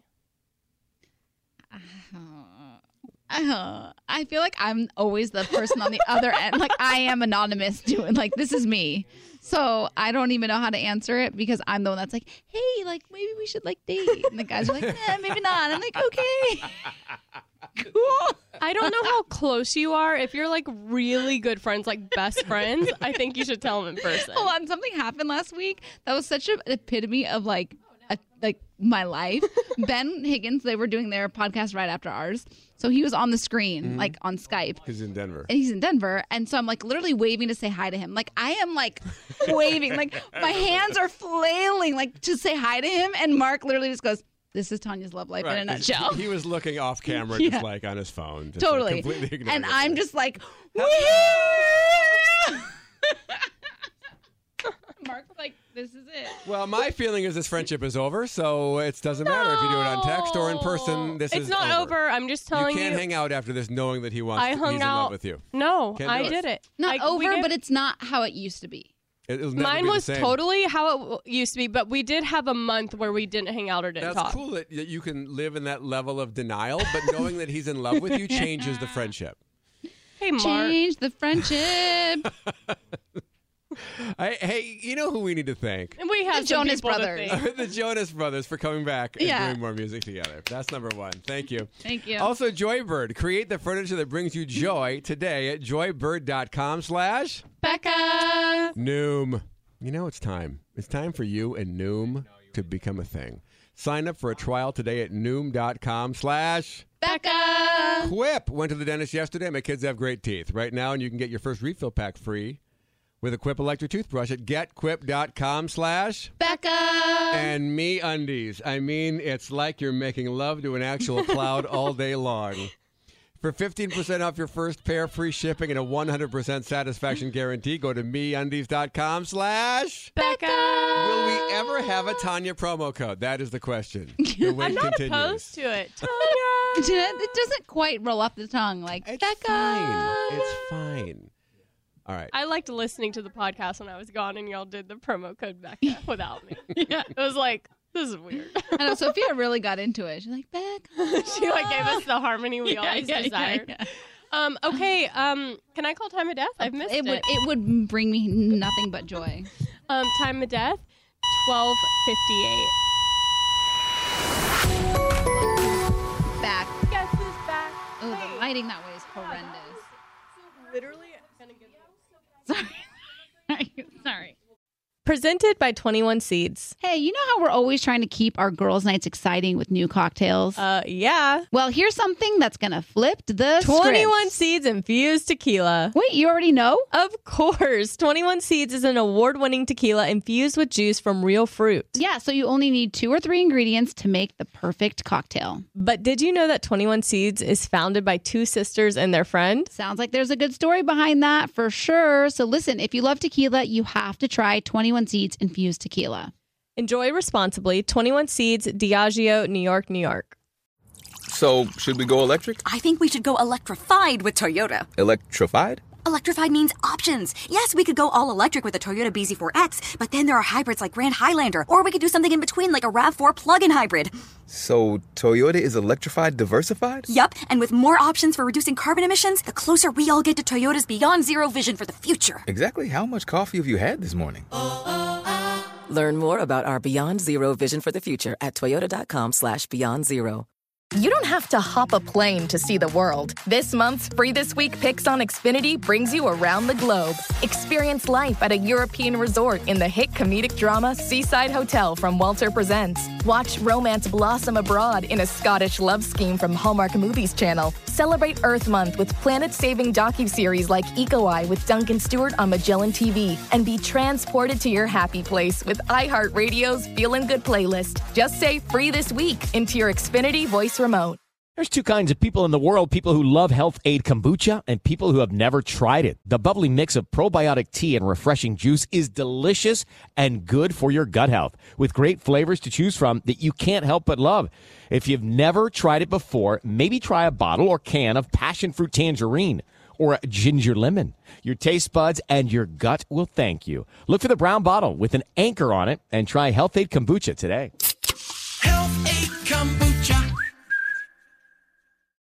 Uh, I feel like I'm always the person on the other end. Like I am anonymous doing like this is me. So I don't even know how to answer it because I'm the one that's like, hey, like maybe we should like date. And the guys are like, eh, maybe not. I'm like, okay. Cool. I don't know how close you are. If you're like really good friends, like best friends, I think you should tell him in person. Hold on, something happened last week that was such an epitome of like a, like my life. Ben Higgins, they were doing their podcast right after ours. So he was on the screen, mm-hmm. like on Skype. He's in Denver. And he's in Denver. And so I'm like literally waving to say hi to him. Like I am like waving, like my hands are flailing like to say hi to him. And Mark literally just goes, this is Tanya's love life right. in a nutshell. He, he was looking off camera, yeah. just like on his phone. Just totally. Like completely and I'm it. just like, Mark was like, this is it. Well, my feeling is this friendship is over, so it doesn't no. matter if you do it on text or in person. This it's is not over. over. I'm just telling you. You can't you, hang out after this knowing that he wants I to, hung he's out, in love with you. No, Can't I it. did it. Not I, over, did, but it's not how it used to be. It, it'll never Mine be the was same. totally how it used to be, but we did have a month where we didn't hang out or didn't That's talk. cool that, that you can live in that level of denial, but knowing that he's in love with you changes the friendship. Hey, Mark. Change the friendship. I, hey, you know who we need to thank? And we have the Jonas Brothers. The Jonas Brothers for coming back and yeah. doing more music together. That's number one. Thank you. Thank you. Also, Joybird. Create the furniture that brings you joy today at joybird.com slash Becca. Noom. You know, it's time. It's time for you and Noom to become a thing. Sign up for a trial today at noom.com slash Becca. Quip. Went to the dentist yesterday. My kids have great teeth. Right now, and you can get your first refill pack free with a Quip electric toothbrush at getquip.com slash Becca. And me undies. I mean, it's like you're making love to an actual cloud all day long. For fifteen percent off your first pair, free shipping, and a one hundred percent satisfaction guarantee, go to meundies.com slash Becca. Will we ever have a Tanya promo code? That is the question. The wait I'm not continues. opposed to it. Tanya. It doesn't quite roll off the tongue like It's Becca. fine. It's fine. All right. I liked listening to the podcast when I was gone and y'all did the promo code Becca without me. Yeah. It was like, this is weird. I know, Sophia really got into it. She's like, Becca. She like gave us the harmony we Yeah, always yeah, desired. yeah, yeah. Um, okay, um, can I call time of death? I've missed It it. would it would bring me nothing but joy. Um, time of death, twelve fifty-eight. Back. Guess who's back? Oh, the lighting that way is horrendous. Literally, I'm gonna give Sorry. Sorry. Presented by twenty-one Seeds. Hey, you know how we're always trying to keep our girls' nights exciting with new cocktails? Uh, yeah. Well, here's something that's going to flip the twenty-one script. Seeds infused tequila. Wait, you already know? Of course. twenty-one Seeds is an award-winning tequila infused with juice from real fruit. Yeah, so you only need two or three ingredients to make the perfect cocktail. But did you know that twenty-one Seeds is founded by two sisters and their friend? Sounds like there's a good story behind that for sure. So listen, if you love tequila, you have to try twenty-one Seeds infused tequila. Enjoy responsibly. twenty-one Seeds, Diageo, New York, New York. So, should we go electric? I think we should go electrified with Toyota. Electrified? Electrified means options. Yes, we could go all electric with the Toyota B Z four X, but then there are hybrids like Grand Highlander, or we could do something in between like a RAV four plug-in hybrid. So, Toyota is electrified diversified? Yup, and with more options for reducing carbon emissions, the closer we all get to Toyota's Beyond Zero vision for the future. Exactly how much coffee have you had this morning? Learn more about our Beyond Zero vision for the future at toyota.com slash beyond zero. You don't have to hop a plane to see the world. This month's Free This Week Picks on Xfinity brings you around the globe. Experience life at a European resort in the hit comedic drama Seaside Hotel from Walter Presents. Watch romance blossom abroad in a Scottish love scheme from Hallmark Movies Channel. Celebrate Earth Month with planet-saving docuseries like Eco Eye with Duncan Stewart on Magellan T V. And be transported to your happy place with iHeartRadio's Feelin' Good playlist. Just say Free This Week into your Xfinity voice remote. There's two kinds of people in the world, people who love Health Aid Kombucha and people who have never tried it. The bubbly mix of probiotic tea and refreshing juice is delicious and good for your gut health, with great flavors to choose from that you can't help but love. If you've never tried it before, maybe try a bottle or can of passion fruit tangerine or ginger lemon. Your taste buds and your gut will thank you. Look for the brown bottle with an anchor on it and try Health Aid Kombucha today.